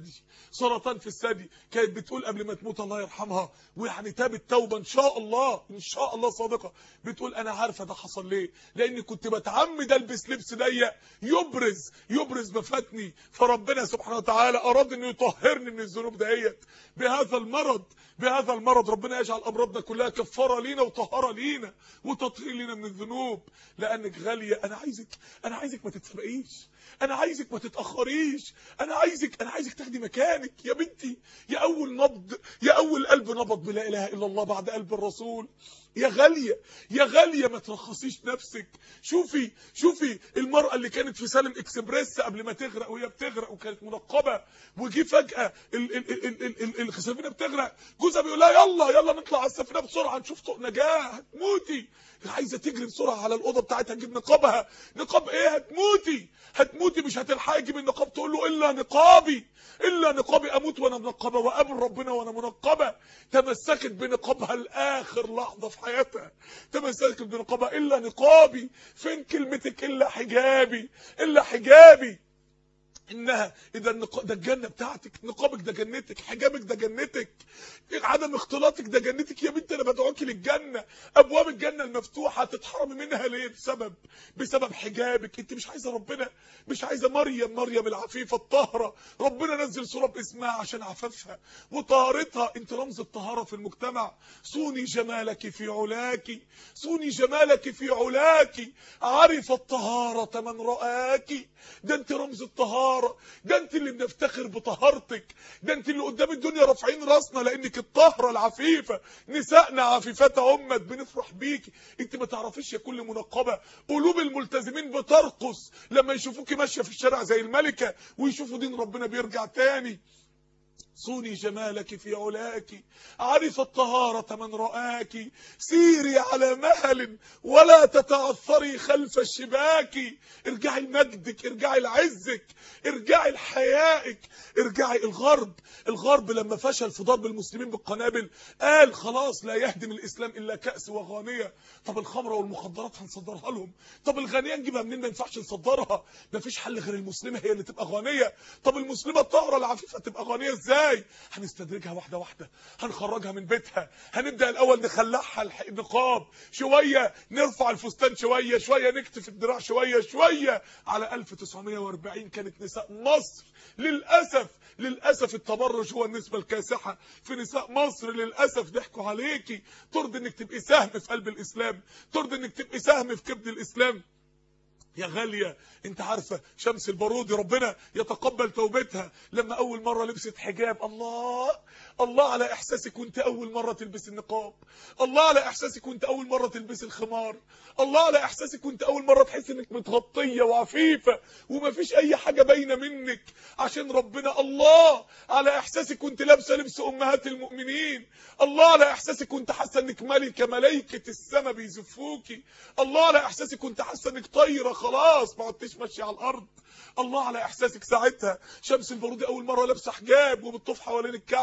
في الثدي. كانت بتقول قبل ما تموت الله يرحمها، ويعني تابت توبه ان شاء الله صادقه، بتقول انا عارفه ده حصل ليه، لاني كنت بتعمد البس لبس ضيق يبرز مفاتني، فربنا سبحانه وتعالى اراد انه يطهرني من الذنوب دهيت بهذا المرض. ربنا يجعل امراضنا كلها كفاره لينا وطهاره لينا وتطهير لينا من الذنوب. لانك غاليه. انا عايزك ما تتسبقيش، انا عايزك ما تتاخريش، انا عايزك تاخدي مكانك يا بنتي. يا اول قلب نبض بلا اله الا الله بعد قلب الرسول. يا غاليه ما ترخصيش نفسك. شوفي المراه اللي كانت في سالم اكسبريس قبل ما تغرق، وهي بتغرق وكانت منقبه، وجي فجاه السفينه بتغرق، جوزها بيقول لها يلا نطلع على السفينه بسرعه نشوف طوق نجاه، هتموتي. عايزه تجري بسرعه على الاوضه بتاعتها تجيب نقابها. نقاب ايه؟ هتموتي مش هتلحقي تجيب النقاب. تقول له الا نقابي اموت وانا منقبه واقابل ربنا وانا منقبه. تمسكت بنقابها لاخر لحظه في حياتها، تمسكت بنقابها. الا نقابي، فين كلمتك الا حجابي؟ انها اذا ده الجنه بتاعتك، نقابك ده جنتك، حجابك ده جنتك، عدم اختلاطك ده جنتك. يا بنت انا بدعوكي للجنه، ابواب الجنه المفتوحه، تتحرمي منها ليه؟ بسبب حجابك. انت مش عايزه ربنا، مش عايزه مريم العفيفه الطاهره، ربنا نزل سوره باسمها عشان عفافها وطهارتها. انت رمز الطهاره في المجتمع. صوني جمالك في علاك، عرف الطهاره من رآك. ده انت رمز الطهاره، ده انت اللي بنفتخر بطهارتك، ده انت اللي قدام الدنيا رافعين راسنا لانك الطاهره العفيفه. نسائنا عفيفات امت، بنفرح بيكي. انت ما تعرفيش يا كل منقبه، قلوب الملتزمين بترقص لما يشوفوكي ماشيه في الشارع زي الملكه ويشوفوا دين ربنا بيرجع تاني. صوني جمالك في علاك، عرف الطهارة من رآك. سيري على مهل ولا تتعثري خلف الشباك. ارجعي لمجدك، ارجعي لعزك، ارجعي لحيائك، ارجعي. الغرب لما فشل في ضرب المسلمين بالقنابل قال خلاص لا يهدم الاسلام الا كأس وغانية. طب الخمره والمخدرات هنصدرها لهم؟ طب الغانيه نجيبها منين؟ ما ينفعش نصدرها، مفيش حل غير المسلمه هي اللي تبقى غانيه. طب المسلمه الطاهره العفيفه تبقى غانيه ازاي؟ هنستدرجها واحده واحده، هنخرجها من بيتها، هنبدا الاول نخلعها النقاب شويه، نرفع الفستان شويه نكتف الدراع شويه. على 1940 كانت نساء مصر للاسف التبرج هو النسبه الكاسحه في نساء مصر. للاسف ضحكوا عليكي. ترضي انك تبقي سهم في قلب الاسلام، ترضي انك تبقي سهم في كبد الاسلام. يا غالية، انت عارفة شمس البارودي ربنا يتقبل توبتها لما اول مرة لبست حجاب. الله على احساسك وانت اول مرة تلبس النقاب، الله على احساسك وانت اول مرة تلبس الخمار، الله على احساسك وانت اول مرة تحس انك متغطية وعفيفة ومفيش اي حاجة باينة منك عشان ربنا. الله على احساسك وانت لابسة لبس امهات المؤمنين، الله على احساسك وانت حاسة انك ملائكة السماء بيزفوكي، الله على احساسك وانت حاسة انك طايرة خلاص ما عدتش ماشية على الارض. الله على احساسك ساعتها. شمس البارودي اول مره لابسه حجاب وبتطوف حوالين الكعبه،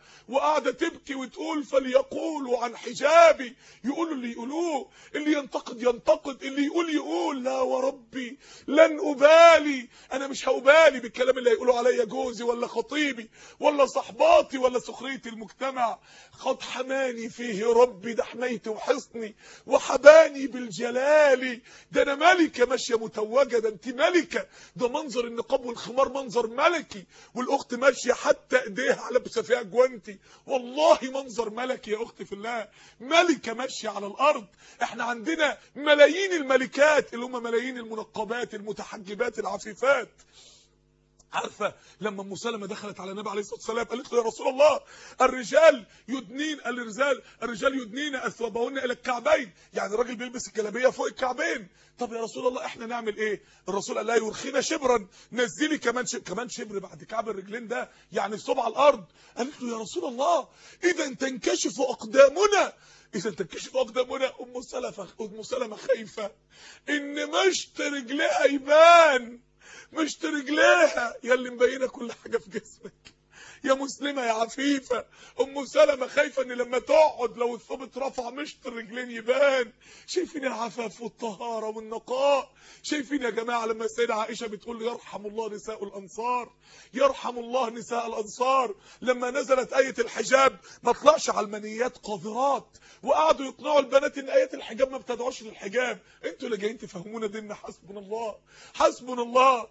وقاعده تبكي وتقول فليقولوا عن حجابي، يقولوا اللي يقولوه، اللي ينتقد ينتقد، اللي يقول لا وربي لن ابالي، انا مش هبالي بالكلام اللي هيقولوا عليا جوزي ولا خطيبي ولا صحباتي ولا سخريه المجتمع. قد حماني فيه ربي، ده حمايتي وحصني وحباني بالجلال، ده انا ملكه ماشيه متوجه، ده انت ملكه، ده منظر النقاب والخمار منظر ملكي، والاخت ماشيه حتى ايديها لابسه فيها جوانتي، والله منظر ملكي يا اختي في الله، ملكه ماشيه على الارض. احنا عندنا ملايين الملكات اللي هم ملايين المنقبات المتحجبات العفيفات. عارفه لما ام سلمة دخلت على النبي عليه الصلاه والسلام قالت له يا رسول الله الرجال يدنين اثوابهن الى الكعبين، يعني الراجل بيلبس الجلابيه فوق الكعبين، طب يا رسول الله احنا نعمل ايه؟ الرسول قال لها يرخينا شبرا، نزلي كمان شبر بعد كعب الرجلين ده، يعني صبع الارض. قالت له يا رسول الله اذا تنكشف اقدامنا، ام سلمة خايفه ان مشط رجليها يبان، مشط رجليها يا اللي مبينه كل حاجه في جسمك يا مسلمه يا عفيفه. ام سلمة خايفه ان لما تقعد لو الثوب اترفع مشط الرجلين يبان. شايفين العفاف والطهاره والنقاء؟ شايفين يا جماعه لما السيده عائشه بتقول يرحم الله نساء الانصار، يرحم الله نساء الانصار، لما نزلت ايه الحجاب ما طلعش علمانيات قاذرات وقعدوا يقنعوا البنات ان ايات الحجاب ما بتدعوش للحجاب، انتوا اللي جايين تفهمونا ديننا. حسبنا الله حسبنا الله.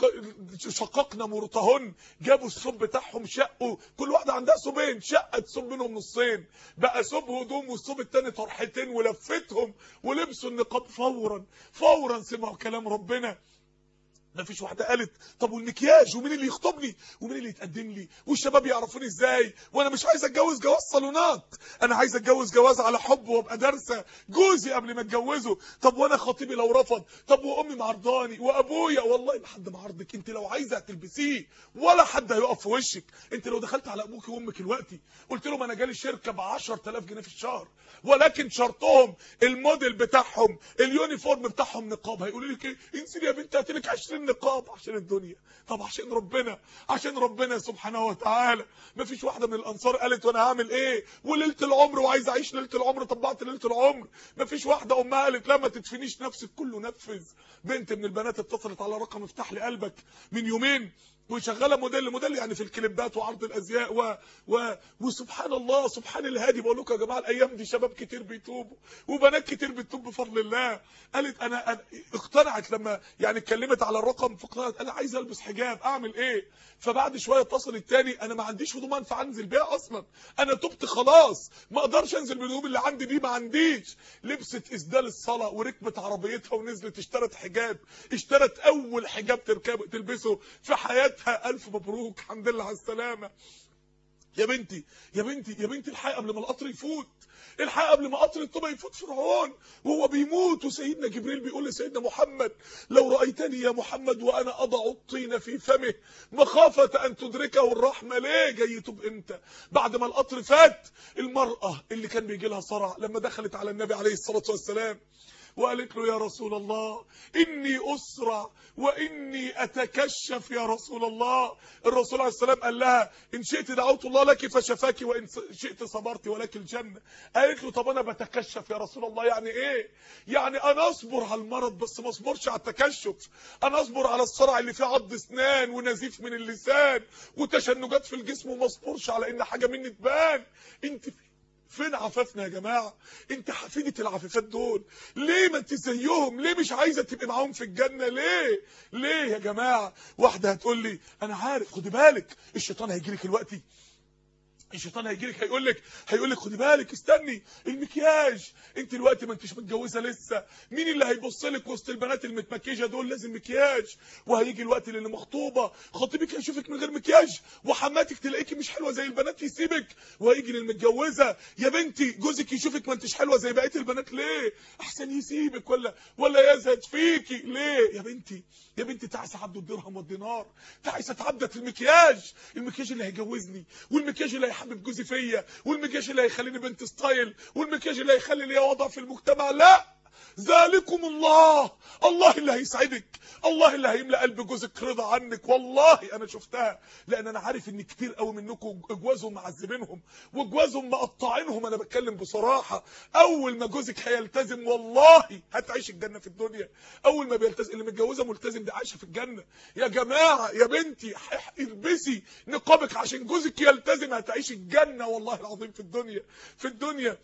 شققنا مرتهن، جابوا الثوب بتاعهم شقوا، كل واحده عندها ثوبين، شقت ثوب منهم نصين، بقى ثوب هدوم والثوب التاني طرحتين، ولفتهم ولبسوا النقاب فورا سمعوا كلام ربنا. ما فيش واحده قالت طب والمكياج ومين اللي يخطبني ومين اللي يتقدم لي والشباب يعرفوني ازاي، وانا مش عايز اتجوز جواز صالونات، انا عايز اتجوز جواز على حب وابقى دارسه جوزي قبل ما اتجوزه، طب وانا خطيبي لو رفض، طب وامي معرضاني وابويا، والله ما حد معرضك، انت لو عايزه هتلبسيه ولا حد هيقف في وشك. انت لو دخلت على ابوك وامك دلوقتي قلت لهم انا جالي شركه ب 10000 جنيه في الشهر ولكن شرطهم الموديل بتاعهم اليونيفورم بتاعهم نقاب، هيقولوا لك ايه؟ انسي يا بنت هاتلك 20 نقاب عشان الدنيا، طب عشان ربنا سبحانه وتعالى. مفيش واحده من الانصار قالت وانا هعمل ايه وليله العمر وعايز اعيش ليله العمر طبعت ليله العمر. مفيش واحده امها قالت لا ما تدفنيش نفسك كله نفذ. بنت من البنات اتصلت على رقم افتح لي قلبك من يومين وشغاله موديل يعني في الكليبات وعرض الازياء وسبحان الله سبحان الهادي. بقول لكم يا جماعه الايام دي شباب كتير بيتوبوا وبنات كتير بتتوب بفضل الله. قالت انا اقتنعت لما يعني اتكلمت على الرقم فقالت انا عايزه البس حجاب اعمل ايه؟ فبعد شويه اتصل التاني انا ما عنديش هدوم انفع انزل بيها اصلا، انا تبت خلاص ما اقدرش انزل بالهدوم اللي عندي دي ما عنديش. لبست اسدال الصلاه وركبت عربيتها ونزلت اشترت حجاب، اشترت اول حجاب تلبسه في حياتها. الف مبروك الحمد لله على السلامه. يا بنتي الحقي قبل ما القطر يفوت، الحقي قبل ما قطر الطوبه يفوت فرعون وهو بيموت، وسيدنا جبريل بيقول لسيدنا محمد لو رايتني يا محمد وانا اضع الطين في فمه مخافه ان تدركه الرحمه. ليه جاي يتوب امتى؟ بعد ما القطر فات. المراه اللي كان بيجي لها صرع لما دخلت على النبي عليه الصلاه والسلام وقالت له يا رسول الله إني أسرع وإني أتكشف يا رسول الله. الرسول عليه السلام قال لها إن شئت دعوت الله لك فشفاك وإن شئت صبرت ولك الجنة. قالت له طب أنا بتكشف يا رسول الله يعني إيه؟ يعني أنا أصبر على المرض بس ما أصبرش على التكشف، أنا أصبر على الصرع اللي فيه عض أسنان ونزيف من اللسان وتشنجات في الجسم وما أصبرش على إن حاجة مني تبان. أنت فين عفافنا يا جماعه؟ انت حفيده العفيفات دول ليه ما انت زيهم؟ ليه مش عايزه تبقي معاهم في الجنه؟ ليه يا جماعه؟ واحده هتقول لي انا عارف خدي بالك الشيطان هيجي لك دلوقتي، الشيطان هيجي لك هيقول لك خدي بالك استني المكياج، انت دلوقتي ما انتش متجوزه لسه، مين اللي هيبص لك وسط البنات المتمكيجه دول؟ لازم مكياج. وهيجي الوقت اللي مخطوبه خطيبك هيشوفك من غير مكياج وحماتك تلاقيكي مش حلوه زي البنات يسيبك. وهيجي للمتجوزه يا بنتي جوزك يشوفك ما انتش حلوه زي بقيه البنات، ليه؟ احسن يسيبك ولا يزهد فيكي. ليه يا بنتي تعسى عبد الدرهم والدينار، تعسى عبده المكياج اللي هيجوزني والمكياج اللي حبيب جوزي فيا والمكياج اللي هيخليني بنت ستايل والمكياج اللي هيخلي ليا وضع في المجتمع. لا ذلكم الله. الله اللي هيسعدك، الله اللي هيملأ قلب جوزك رضا عنك. والله انا شفتها، لان انا عارف ان كتير قوي منكم جوازهم معذبينهم وجوازهم مقطعينهم. انا بتكلم بصراحه، اول ما جوزك هيلتزم والله هتعيش الجنه في الدنيا. اول ما بيلتزم، اللي متجوزه ملتزم دي عايشه في الجنه. يا جماعه يا بنتي البسي نقابك عشان جوزك يلتزم، هتعيش الجنه والله العظيم في الدنيا. في الدنيا.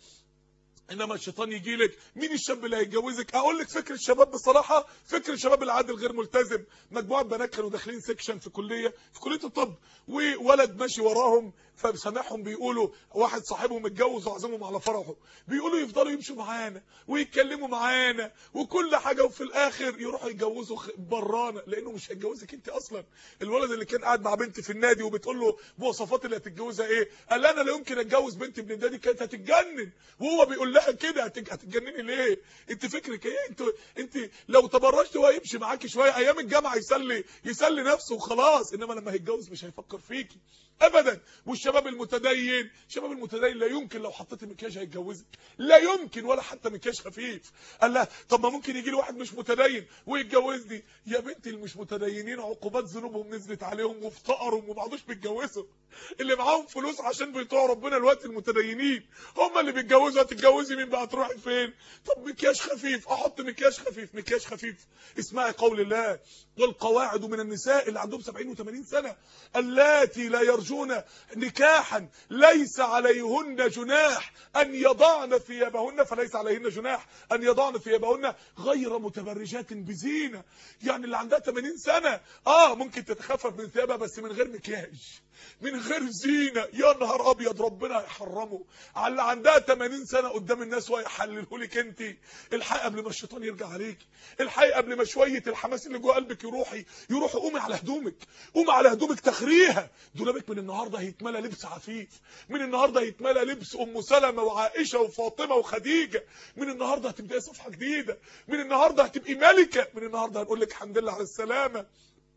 انما الشيطان يجي لك، مين الشاب اللي هيتجوزك؟ اقول لك فكر الشباب بصراحه، فكر الشباب العادي الغير ملتزم. مجموعه بنات كانوا داخلين سيكشن في كليه الطب، وولد ماشي وراهم فسامعهم بيقولوا واحد صاحبهم متجوز وعزمهم على فرحه، بيقولوا يفضلوا يمشوا معانا ويتكلموا معانا وكل حاجه، وفي الاخر يروحوا يتجوزوا برانا، لانه مش هيتجوزك انت اصلا. الولد اللي كان قاعد مع بنت في النادي وبتقول له مواصفات اللي هتتجوزها ايه، قال لها انا لا يمكن اتجوز بنت ابن النادي، كانت هتتجنن. وهو بيقول لها كده، هتتجنني ليه؟ انت فكرك ايه؟ انت لو تبرجت هو يمشي معاكي شويه ايام الجامعه يسلي نفسه وخلاص، انما لما هيتجوز مش هيفكر فيكي ابدا. والشباب المتدين، الشباب المتدين لا يمكن لو حطيت مكياج هيتجوزك، لا يمكن، ولا حتى مكياج خفيف. قال لا طب ما ممكن يجي لي واحد مش متدين ويتجوزني. يا بنتي اللي مش متدينين عقوبات ذنوبهم نزلت عليهم وافتقروا وما عادوش بيتجوزوا. اللي معاهم فلوس عشان بيطيعوا ربنا الوقت المتدينين هم اللي بيتجوزوا. هتتجوزي مين بقى؟ تروحي فين؟ طب مكياج خفيف، احط مكياج خفيف. مكياج خفيف، اسمعي قول الله: والقواعد من النساء اللي عندهم 70 و80 سنه اللاتي لا يرجون نكاحا ليس عليهن جناح ان يضعن ثيابهن، فليس عليهن جناح ان يضعن ثيابهن غير متبرجات بزينه. يعني اللي عندها 80 سنه ممكن تتخفف من ثيابها بس من غير مكياج، من غير زينه. يا نهار ابيض، ربنا هيحرمه على اللي عندها 80 سنه قدام الناس وهيحلله لك انت. الحقي قبل ما الشيطان يرجع عليكي، الحقي قبل ما شويه الحماس اللي جوه قلبك يروحي. قومي على هدومك، قومي على هدومك تخريها. دولابك من النهارده هيتملى لبس عفيف، من النهارده هيتملى لبس ام سلمة وعائشه وفاطمه وخديجه. من النهارده هتبداي صفحه جديده، من النهارده هتبقي ملكه، من النهارده هنقول لك الحمد لله على السلامه.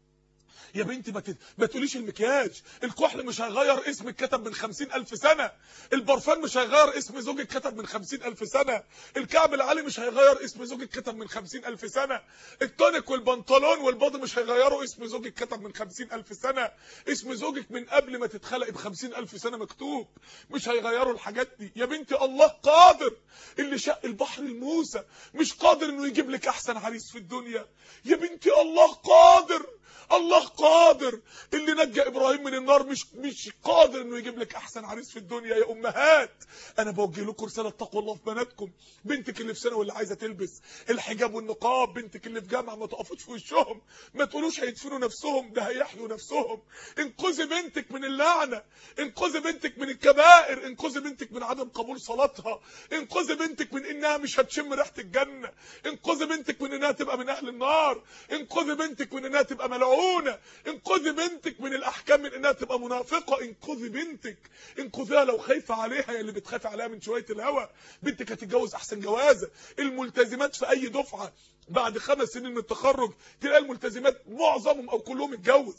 يا بنتي ما تقوليش المكياج. الكحل مش هيغير اسمك كتب من 50,000 سنه. البرفان مش هيغير اسم زوجك كتب من 50,000 سنه. الكعب العالي مش هيغير اسم زوجك كتب من 50,000 سنه. التونيك والبنطلون والباضي مش هيغيروا اسم زوجك كتب من 50,000 سنه. اسم زوجك من قبل ما تتخلق ب50,000 سنه مكتوب، مش هيغيروا الحاجات دي. يا بنتي الله قادر، اللي شق البحر الموسى مش قادر انه يجيب لك احسن عريس في الدنيا. يا بنتي الله قادر، الله قادر. اللي نجى ابراهيم من النار مش قادر انه يجيب لك احسن عريس في الدنيا. يا امهات انا بوجه لكم رساله تقوى الله في بناتكم. بنتك اللي في ثانوي واللي عايزه تلبس الحجاب والنقاب، بنتك اللي في جامعه ما تقفوش في وشهم، ما تقولوش هيدفنوا نفسهم، ده هيحيوا نفسهم. انقذي بنتك من اللعنه، انقذي بنتك من الكبائر، انقذي بنتك من عدم قبول صلاتها، انقذي بنتك من انها مش هتشم ريحه الجنه، انقذي بنتك من انها تبقى من اهل النار، انقذي بنتك من انها تبقى ملعونه، انقذي بنتك من الاحكام من انها تبقى منافقه. انقذي بنتك، انقذيها لو خايفه عليها يا اللي بتخافي عليها من شويه الهوى. بنتك هتتجوز احسن جوازه. الملتزمات في اي دفعه بعد 5 سنين من التخرج تلاقي الملتزمات معظمهم او كلهم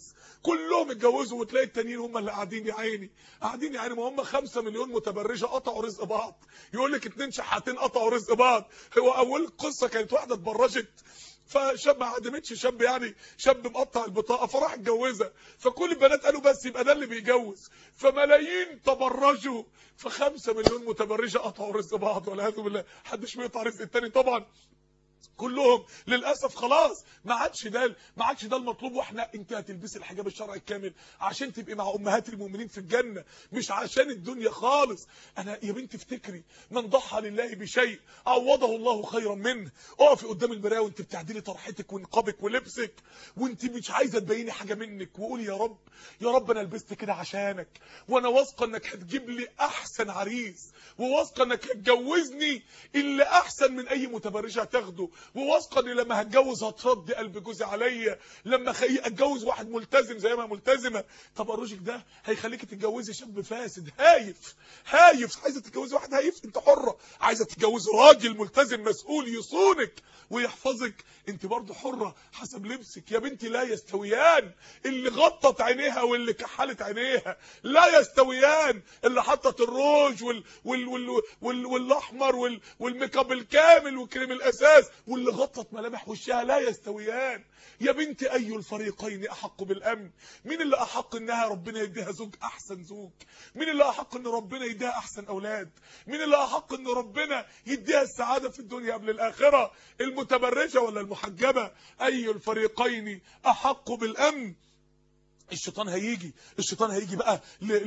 كلهم اتجوزوا، وتلاقي التانيين هم اللي قاعدين يا عيني، قاعدين يا عيني. ما هم 5 مليون متبرجه قطعوا رزق بعض. يقول لك 2 شحاتين قطعوا رزق بعض. هو اول قصه كانت واحده اتبرجت فشاب ما عدمتش، شاب يعني شاب مقطع البطاقه فراح اتجوزها، فكل البنات قالوا بس يبقى ده اللي بيجوز، فملايين تبرجوا، ف5 مليون متبرجه قطعوا رزق بعض والعياذ بالله. محدش بيقطع رزق التاني طبعا، كلهم للاسف خلاص ما عادش ده المطلوب. واحنا انت هتلبسي الحجاب الشرعي الكامل عشان تبقي مع امهات المؤمنين في الجنه، مش عشان الدنيا خالص. انا يا بنتي افتكري، من ضحى لله بشيء عوضه الله خيرا منه. اقفي قدام المرايه وانت بتعدلي طرحتك ونقابك ولبسك وانت مش عايزه تبيني حاجه منك، وقولي يا رب، يا رب انا لبست كده عشانك، وانا واثقه انك هتجيب لي احسن عريس، وواثقه انك هتجوزني اللي احسن من اي متبرجه هتاخده. وواثقه ان لما هتجوز هترد قلب جوزي عليا، لما اتجوز واحد ملتزم زي ما ملتزمه. طب الروجك ده هيخليكي تتجوزي شاب فاسد هايف، عايزه تتجوزي واحد هايف انت حره، عايزه تتجوزي راجل ملتزم مسؤول يصونك ويحفظك انت برضه حره حسب لبسك. يا بنتي لا يستويان، اللي غطت عينيها واللي كحلت عينيها لا يستويان، اللي حطت الروج والاحمر والميك اب الكامل وكريم الاساس واللي غطت ملامح وشها لا يستويان. يا بنتي اي الفريقين احق بالامن؟ مين اللي احق انها ربنا يديها زوج احسن زوج؟ مين اللي احق ان ربنا يديها احسن اولاد؟ مين اللي احق ان ربنا يديها السعاده في الدنيا قبل الاخره؟ المتبرجه ولا المحجبه؟ اي الفريقين احق بالامن؟ الشيطان هيجي بقى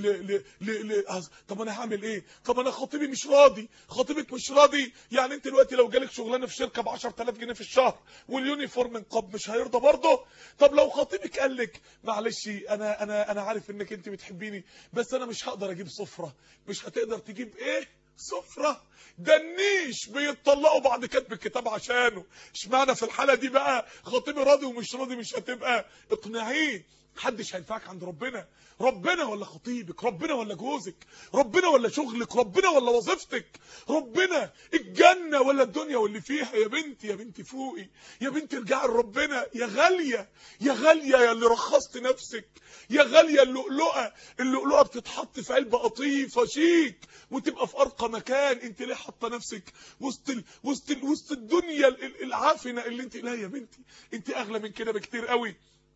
طب انا هعمل ايه؟ طب انا خطيبي مش راضي، خطيبك مش راضي، يعني انت دلوقتي لو جالك شغلانه في شركه ب 10000 جنيه في الشهر واليونيفورم نقاب مش هيرضى برضه؟ طب لو خطيبك قال لك معلش انا عارف انك انت بتحبيني بس انا مش هقدر اجيب سفره، مش هتقدر تجيب ايه؟ سفره. ده النيش بيتطلقوا بعد كتب الكتاب عشانه. اشمعنى في الحاله دي بقى خطيبي راضي ومش راضي مش هتبقى؟ اقنعيه. محدش هينفعك عند ربنا ولا خطيبك، ربنا ولا جوزك، ربنا ولا شغلك، ربنا ولا وظيفتك، ربنا الجنه ولا الدنيا واللي فيها. يا بنتي فوقي، يا بنتي ارجعي لربنا. يا غاليه يا اللي رخصت نفسك، يا غاليه اللؤلؤه بتتحط في علبه قطيفه شيك وتبقى في ارقى مكان، انت ليه حاطه نفسك وسط الدنيا العافنه اللي انت؟ لا يا بنتي انت اغلى من كده بكتير قوي.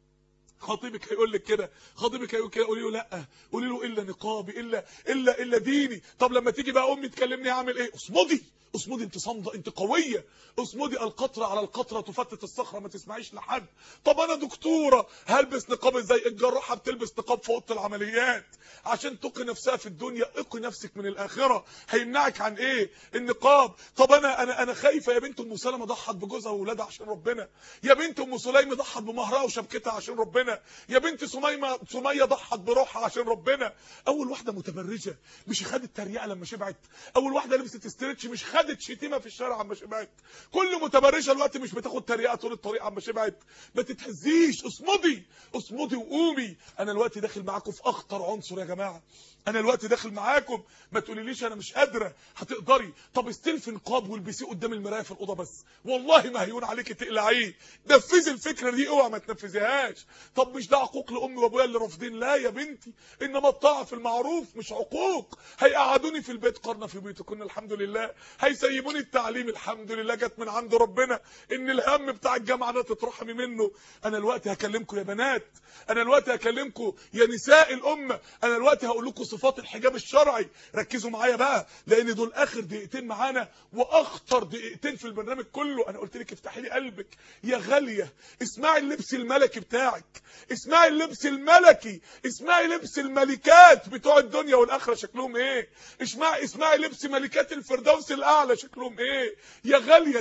خطيبك هيقول لك كده، خطيبك هيقول كده، قولي له لا، قولي له الا نقابي الا ديني. طب لما تيجي بقى امي تكلمني اعمل ايه؟ اصمدي انت صامده، انت قويه، اصمدي. القطره على القطره تفتت الصخره، ما تسمعيش لحد. طب انا دكتوره هلبس نقاب ازاي؟ الجراحه بتلبس نقاب في اوضه العمليات عشان تقي نفسها في الدنيا، اقي نفسك من الاخره. هيمنعك عن ايه النقاب؟ طب انا خايفه. يا بنت ام سلمة ضحت بجوزها واولادها عشان ربنا، يا بنت ام سليم ضحت بمهرها وشبكتها عشان ربنا، يا بنت سميه ضحت بروحها عشان ربنا. اول واحده متبرجه مش خدت تريقه لما شبعت، اول واحده لبست استرتش مش خدت شتيمه في الشارع عما شبعت، كل متبرجه دلوقتي مش بتاخد تريقه طول الطريق عما شبعت. ما تتهزيش، اصمدي وقومي. انا دلوقتي داخل معاكم في اخطر عنصر يا جماعه، انا دلوقتي داخل معاكم. ما تقوليليش انا مش قادره، هتقدري. طب استلفي نقاب والبسيه قدام المرايه في الاوضه بس، والله ما هيون عليكي تقلعيه. نفذي الفكره دي، اوعى ما تنفذيهاش. طب مش ده عقوق لامي وابويا اللي رافضين؟ لا يا بنتي، انما الطاعه في المعروف مش عقوق. هيقعدوني في البيت قرنا في بيوتكن الحمد لله، هيسيبوني التعليم الحمد لله جت من عند ربنا ان الهم بتاع الجامعه ده تترحمي منه. انا دلوقتي هكلمكم يا بنات، انا دلوقتي هكلمكم يا نساء الامه، انا دلوقتي هقول لكم صفات الحجاب الشرعي. ركزوا معايا بقى لان دول اخر دقيقتين معانا واخطر دقيقتين في البرنامج كله. انا قلت لك افتحي لي قلبك يا غاليه، اسمعي اللبس الملكي بتاعك، اسمعي اللبس الملكي، اسمعي لبس الملكات بتوع الدنيا والاخره شكلهم ايه، اسمعي لبس ملكات الفردوس الاعلى شكلهم ايه. يا غاليه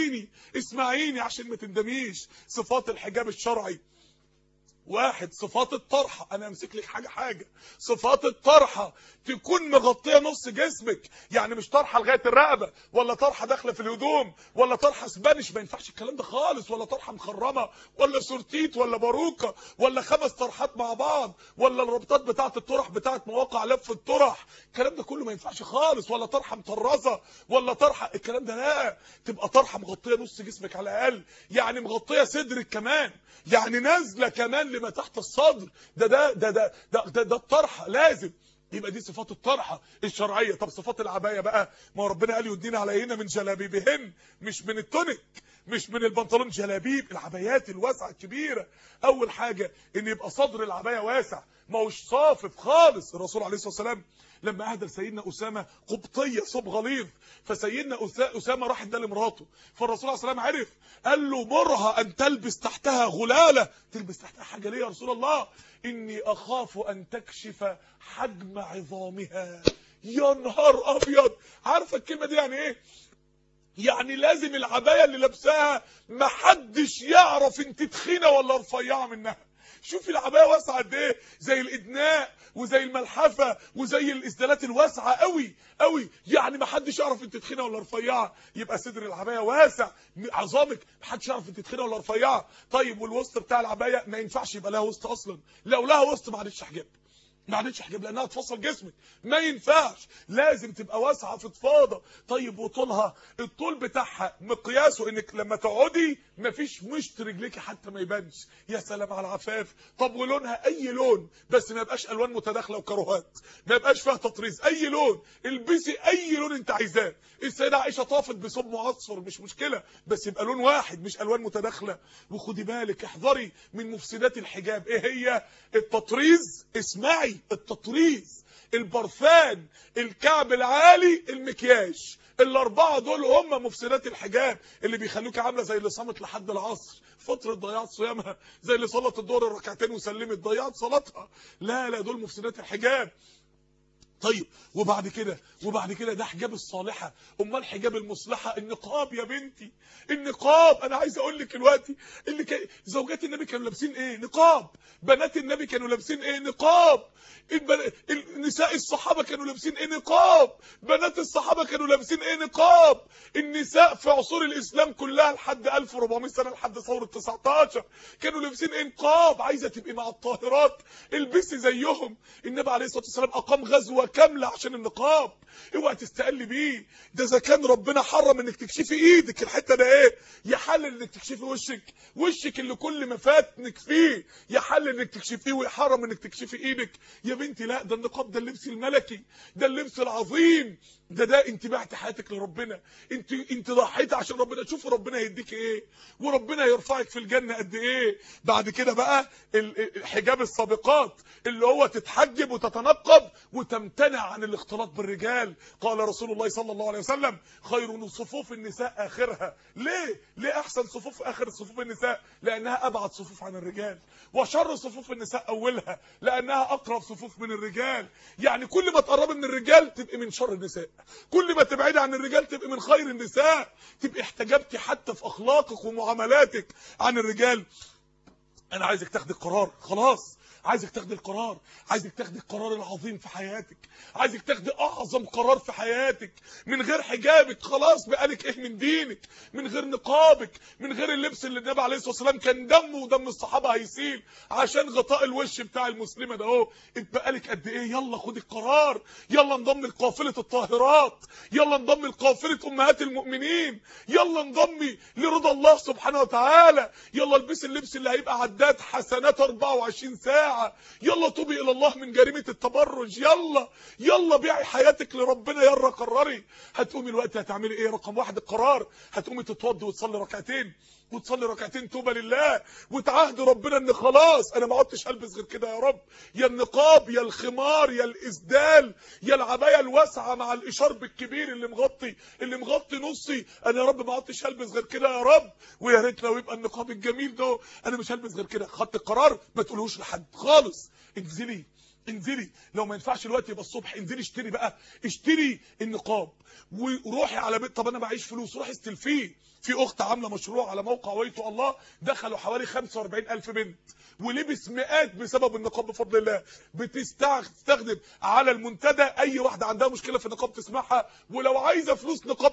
اسمعيني عشان ما تندميش. صفات الحجاب الشرعي: واحد، صفات الطرحه. انا امسك لك حاجه. صفات الطرحه تكون مغطيه نص جسمك، يعني مش طرحه لغايه الرقبه، ولا طرحه داخله في الهدوم، ولا طرحه سبانش، ما ينفعش الكلام ده خالص، ولا طرحه مخرمه، ولا سورتيت، ولا باروكه، ولا 5 طرحات مع بعض، ولا الربطات بتاعه الطرح بتاعه مواقع لف الطرح. الكلام ده كله ما ينفعش خالص، ولا طرحه مطرزه، ولا طرحه، الكلام ده لا. تبقى طرحه مغطيه نص جسمك على الاقل، يعني مغطيه صدرك كمان، يعني نازله كمان لما تحت الصدر. ده الطرحه لازم يبقى دي صفات الطرحه الشرعيه. طب صفات العبايه بقى، ما ربنا قال يدينا علينا من جلابيبهن، مش من التونيك، مش من البنطلون، جلابيب، العبايات الواسعه الكبيره. اول حاجه ان يبقى صدر العبايه واسع، ما هوش صافف خالص. الرسول عليه الصلاه والسلام لما اهدى سيدنا اسامه قبطيه صوب غليظ، فسيدنا اسامه راح ادى لمراته، فالرسول عليه الصلاه والسلام عرف، قال له مرها ان تلبس تحتها غلاله. تلبس تحتها حاجه ليه يا رسول الله؟ اني اخاف ان تكشف حجم عظامها. يا نهار ابيض، عارفه الكلمه دي يعني ايه؟ يعني لازم العبايه اللي لابساها محدش يعرف انت تخينه ولا رفيعه منها، شوفي العبايه واسعه قد ايه، زي الادناء وزي الملحفه وزي الاسدالات الواسعه قوي قوي، يعني ما حدش يعرف انت تخينه ولا رفيعه. يبقى صدر العبايه واسع عظامك، ما حدش يعرف انت تخينه ولا رفيعه. طيب والوسط بتاع العبايه ما ينفعش يبقى لها وسط اصلا، لو لها وسط ما عادتش حجاب، ما عادتش حجاب لانها تفصل جسمك، ما ينفعش، لازم تبقى واسعه فضفاضه. طيب وطولها، الطول بتاعها مقياسه انك لما تقعدي مفيش مشط رجليكي حتى ما يبانش. يا سلام على العفاف. طب ولونها اي لون، بس ما يبقاش الوان متداخله وكروهات، ما يبقاش فيها تطريز، اي لون، البسي اي لون انت عايزاه. السيده عائشه طافت بثوب معصفر مش مشكله، بس يبقى لون واحد مش الوان متداخله. وخدي بالك احذري من مفسدات الحجاب. ايه هي؟ التطريز. اسمعي، التطريز، البرفان، الكعب العالي، المكياج، الاربعه دول هم مفسدات الحجاب اللي بيخلوك عامله زي اللي صامت لحد العصر فتره ضيعت صيامها، زي اللي صلت الظهر الركعتين وسلمت ضيعت صلاتها. لا لا، دول مفسدات الحجاب. طيب وبعد كده ده حجاب الصالحه. امال حجاب المصلحه النقاب يا بنتي، النقاب. انا عايز اقول لك دلوقتي اللي زوجات النبي كانوا لابسين ايه؟ نقاب. بنات النبي كانوا لابسين ايه؟ نقاب. النساء الصحابه كانوا لابسين ايه؟ نقاب. بنات الصحابه كانوا لابسين ايه؟ نقاب. النساء في عصور الاسلام كلها لحد 1400 سنه لحد ثوره 19 كانوا لابسين ايه؟ نقاب. عايزه تبقي مع الطاهرات البسي زيهم. النبي عليه الصلاه والسلام اقام غزوه كامله عشان النقاب. اوعى تستقل بيه. ده اذا كان ربنا حرم انك تكشفي ايدك، الحته ده ايه؟ يحلل انك تكشفي وشك اللي كل ما فاتنك فيه، يحلل انك تكشفيه ويحرم انك تكشفي ايدك. يا بنتي لا، ده النقاب ده اللبس الملكي، ده اللبس العظيم، ده انت بعت حياتك لربنا، انت ضحيتي عشان ربنا. شوفوا ربنا هيديك ايه، وربنا هيرفعك في الجنه قد ايه. بعد كده بقى حجاب السابقات، اللي هو تتحجب وتتنقب وتمتنع عن الاختلاط بالرجال. قال رسول الله صلى الله عليه وسلم: خير صفوف النساء اخرها. ليه احسن صفوف اخر صفوف النساء؟ لانها ابعد صفوف عن الرجال. وشر صفوف النساء اولها، لانها اقرب صفوف من الرجال. يعني كل ما تقربي من الرجال تبقي من شر النساء، كل ما تبعدي عن الرجال تبقي من خير النساء، تبقي احتجبتي حتى في اخلاقك ومعاملاتك عن الرجال. انا عايزك تاخدي القرار، خلاص عايزك تاخدي القرار، عايزك تاخدي القرار العظيم في حياتك، عايزك تاخدي اعظم قرار في حياتك. من غير حجابك خلاص بقالك ايه من دينك، من غير نقابك، من غير اللبس اللي النبي عليه الصلاه والسلام كان دمه ودم الصحابه هيسيل عشان غطاء الوش بتاع المسلمه ده اهو. بقالك قد ايه؟ يلا خدي القرار، يلا انضم لقافله الطاهرات، يلا انضم لقافله امهات المؤمنين، يلا انضمي لرضا الله سبحانه وتعالى، يلا البسي اللبس اللي هيبقى عداد حسنات 24 ساعه، يلا توبي الى الله من جريمه التبرج، يلا بيعي حياتك لربنا، يلا قرري. هتقومي الوقت هتعملي ايه؟ رقم واحد القرار، هتقومي تتوضي وتصلي ركعتين توبه لله، وتعهد ربنا ان خلاص انا ما عدتش هلبس غير كده يا رب، يا النقاب يا الخمار يا الاسدال يا العبايه الواسعه مع الاشارب الكبير اللي مغطي نصي، انا يا رب ما عدتش هلبس غير كده يا رب. ويا ريت لو يبقى النقاب الجميل ده، انا مش هلبس غير كده. خدت القرار، ما تقولوش لحد خالص. انزلي لو ما ينفعش الوقت يبقى الصبح، انزلي اشتري النقاب وروحي على بيت. طب انا معيش فلوس، روحي استلفيه. في اخت عامله مشروع على موقع ويتو الله، دخلوا حوالي 45,000 بنت ولبس مئات بسبب النقاب بفضل الله. بتستخدم على المنتدى اي واحده عندها مشكله في النقاب تسمعها، ولو عايزه فلوس نقاب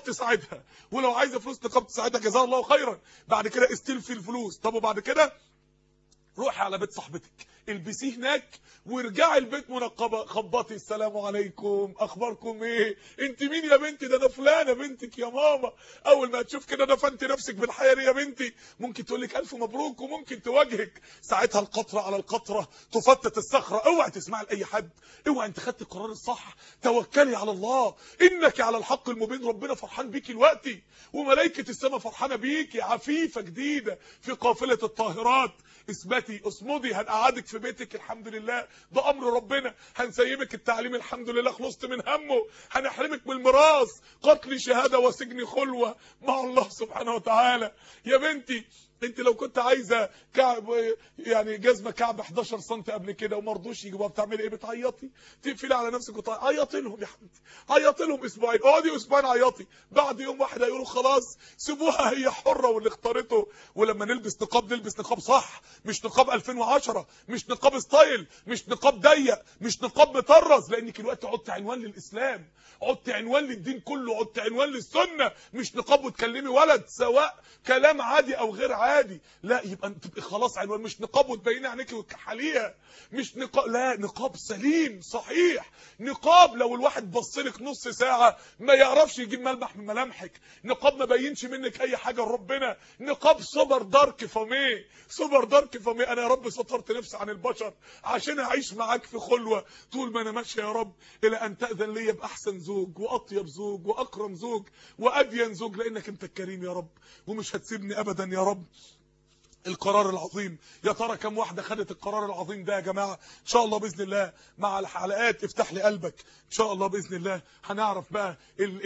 تساعدها، جزاها الله خيرا. بعد كده استلفي الفلوس. طب وبعد كده روحي على بيت صاحبتك البسيه هناك وارجعي البيت منقبه، خبطي السلام عليكم، اخباركم ايه؟ انت مين يا بنتي؟ ده انا فلانه بنتك يا ماما. اول ما تشوف كده دفنت نفسك بالحياه دي يا بنتي، ممكن تقول لك الف مبروك وممكن تواجهك. ساعتها القطره على القطره تفتت الصخره. اوعي تسمعي لاي حد، اوعي، انت خدت القرار الصح، توكلي على الله، انك على الحق المبين. ربنا فرحان بيكي دلوقتي، وملائكه السماء فرحانه بيكي، عفيفه جديده في قافله الطاهرات. اثبتي، اصمدي، هنقعدك في بيتك الحمد لله، ده امر ربنا، هنسيبك التعليم الحمد لله خلصت من همه، هنحرمك من الميراث، قتل شهاده وسجن خلوه مع الله سبحانه وتعالى. يا بنتي انت لو كنت عايزه كعب يعني جزمه كعب 11 سم قبل كده وما رضوش يجيبوها، بتعملي ايه؟ بتعيطي، تقفلي على نفسك عيطي لهم يا حبيبتي، عيطي لهم اسبوعين، اقعدي اسبوعين عيطي، بعد يوم واحد هيقولوا خلاص سيبوها هي حره واللي اختارته. ولما نلبس نقاب نلبس نقاب صح، مش نقاب 2010، مش نقاب ستايل، مش نقاب ضيق، مش نقاب مطرز، لانك الوقت عدت عنوان للاسلام، عدت عنوان للدين كله، عدت عنوان للسنه، مش نقاب وتكلمي ولد سواء كلام عادي او غير عادي، لا يبقى تبقي خلاص عنوان، مش نقاب وتبيني عينيكي وتكحليها، مش نقاب، لا نقاب سليم صحيح، نقاب لو الواحد بصلك نص ساعه ما يعرفش يجيب ملمح من ملامحك، نقاب ما بينش منك اي حاجه لربنا، نقاب سوبر دارك فامي، سوبر دارك فامي. انا يا رب سطرت نفسي عن البشر عشان اعيش معاك في خلوه طول ما انا ماشي يا رب، الى ان تاذن لي باحسن زوج واطيب زوج واكرم زوج وابين زوج، لانك انت الكريم يا رب ومش هتسيبني ابدا يا رب. القرار العظيم، يا ترى كم واحده خدت القرار العظيم ده يا جماعه؟ ان شاء الله باذن الله مع الحلقات افتح لي قلبك ان شاء الله باذن الله هنعرف بقى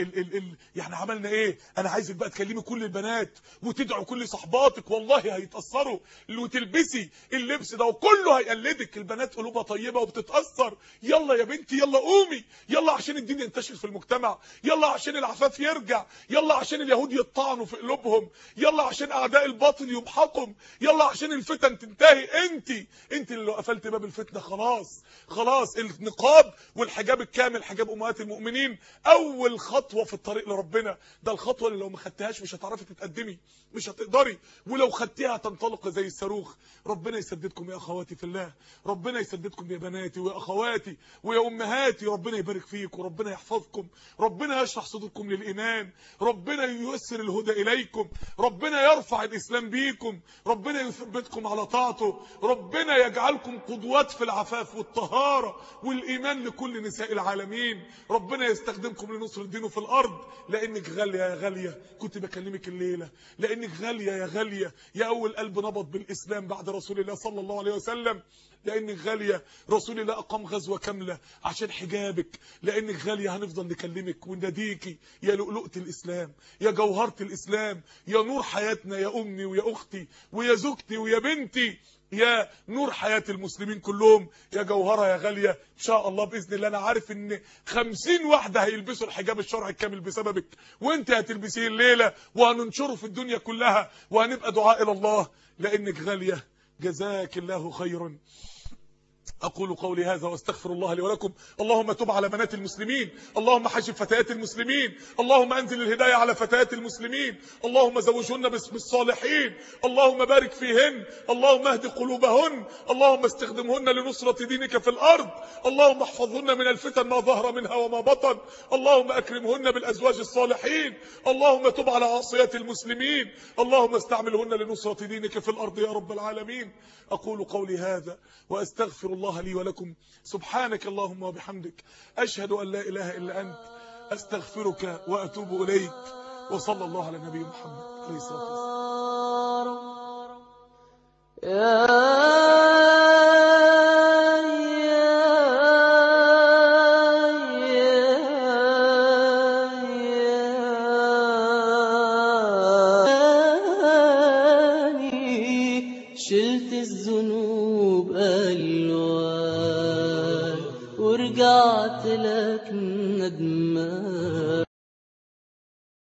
يعني عملنا ايه. انا عايزك بقى تكلمي كل البنات وتدعوا كل صحباتك، والله هيتاثروا، وتلبسي اللبس ده وكله هيقلدك، البنات قلوبها طيبه وبتتاثر. يلا يا بنتي يلا قومي، يلا عشان الدين ينتشر في المجتمع، يلا عشان العفاف يرجع، يلا عشان اليهود يطعنوا في قلوبهم، يلا عشان اعداء الباطل يمحقهم، يلا عشان الفتن تنتهي. انت اللي لو قفلت باب الفتنه خلاص خلاص. النقاب والحجاب الكامل، حجاب امهات المؤمنين، اول خطوه في الطريق لربنا، ده الخطوه اللي لو ما خدتهاش مش هتعرفي تتقدمي، مش هتقدري، ولو خدتيها هتنطلق زي الصاروخ. ربنا يسددكم يا اخواتي في الله، ربنا يسددكم يا بناتي ويا اخواتي ويا امهاتي، ربنا يبارك فيكم، ربنا يحفظكم، ربنا يشرح صدوركم للايمان، ربنا ييسر الهدى اليكم، ربنا يرفع الاسلام بيكم، ربنا يثبتكم على طاعته، ربنا يجعلكم قدوات في العفاف والطهارة والإيمان لكل نساء العالمين، ربنا يستخدمكم لنصر دينه في الأرض، لأنك غالية يا غالية. كنت بكلمك الليلة لأنك غالية يا غالية، يا أول قلب نبض بالإسلام بعد رسول الله صلى الله عليه وسلم، لأنك غالية. رسول الله أقام غزوة كاملة عشان حجابك، لأنك غالية هنفضل نكلمك ونناديكي يا لؤلؤة الإسلام، يا جوهرة الإسلام، يا نور حياتنا، يا أمي ويا أختي ويا زوجتي ويا بنتي، يا نور حياة المسلمين كلهم، يا جوهرة يا غالية. ان شاء الله باذن الله انا عارف ان 50 واحده هيلبسوا الحجاب الشرعي الكامل بسببك، وانت هتلبسيه الليله وهننشره في الدنيا كلها، وهنبقى دعاء الى الله لانك غاليه. جزاك الله خيرا. أقول قولي هذا واستغفر الله لي ولكم. اللهم تب على بنات المسلمين، اللهم حجب فتيات المسلمين، اللهم أنزل الهداية على فتيات المسلمين، اللهم زوجهن بالصالحين، اللهم بارك فيهن، اللهم اهد قلوبهن، اللهم استخدمهن لنصرة دينك في الأرض، اللهم احفظهن من الفتن ما ظهر منها وما بطن، اللهم أكرمهن بالأزواج الصالحين، اللهم تب على عاصيات المسلمين، اللهم استعملهن لنصرة دينك في الأرض يا رب العالمين. أقول قولي هذا وأستغفر الله لي ولكم. سبحانك اللهم وبحمدك، أشهد أن لا إله إلا أنت، أستغفرك وأتوب إليك. وصلى الله على نبي محمد عليه الصلاة والسلام. شلت الذنوب ألوان ورجعت لك ندمان.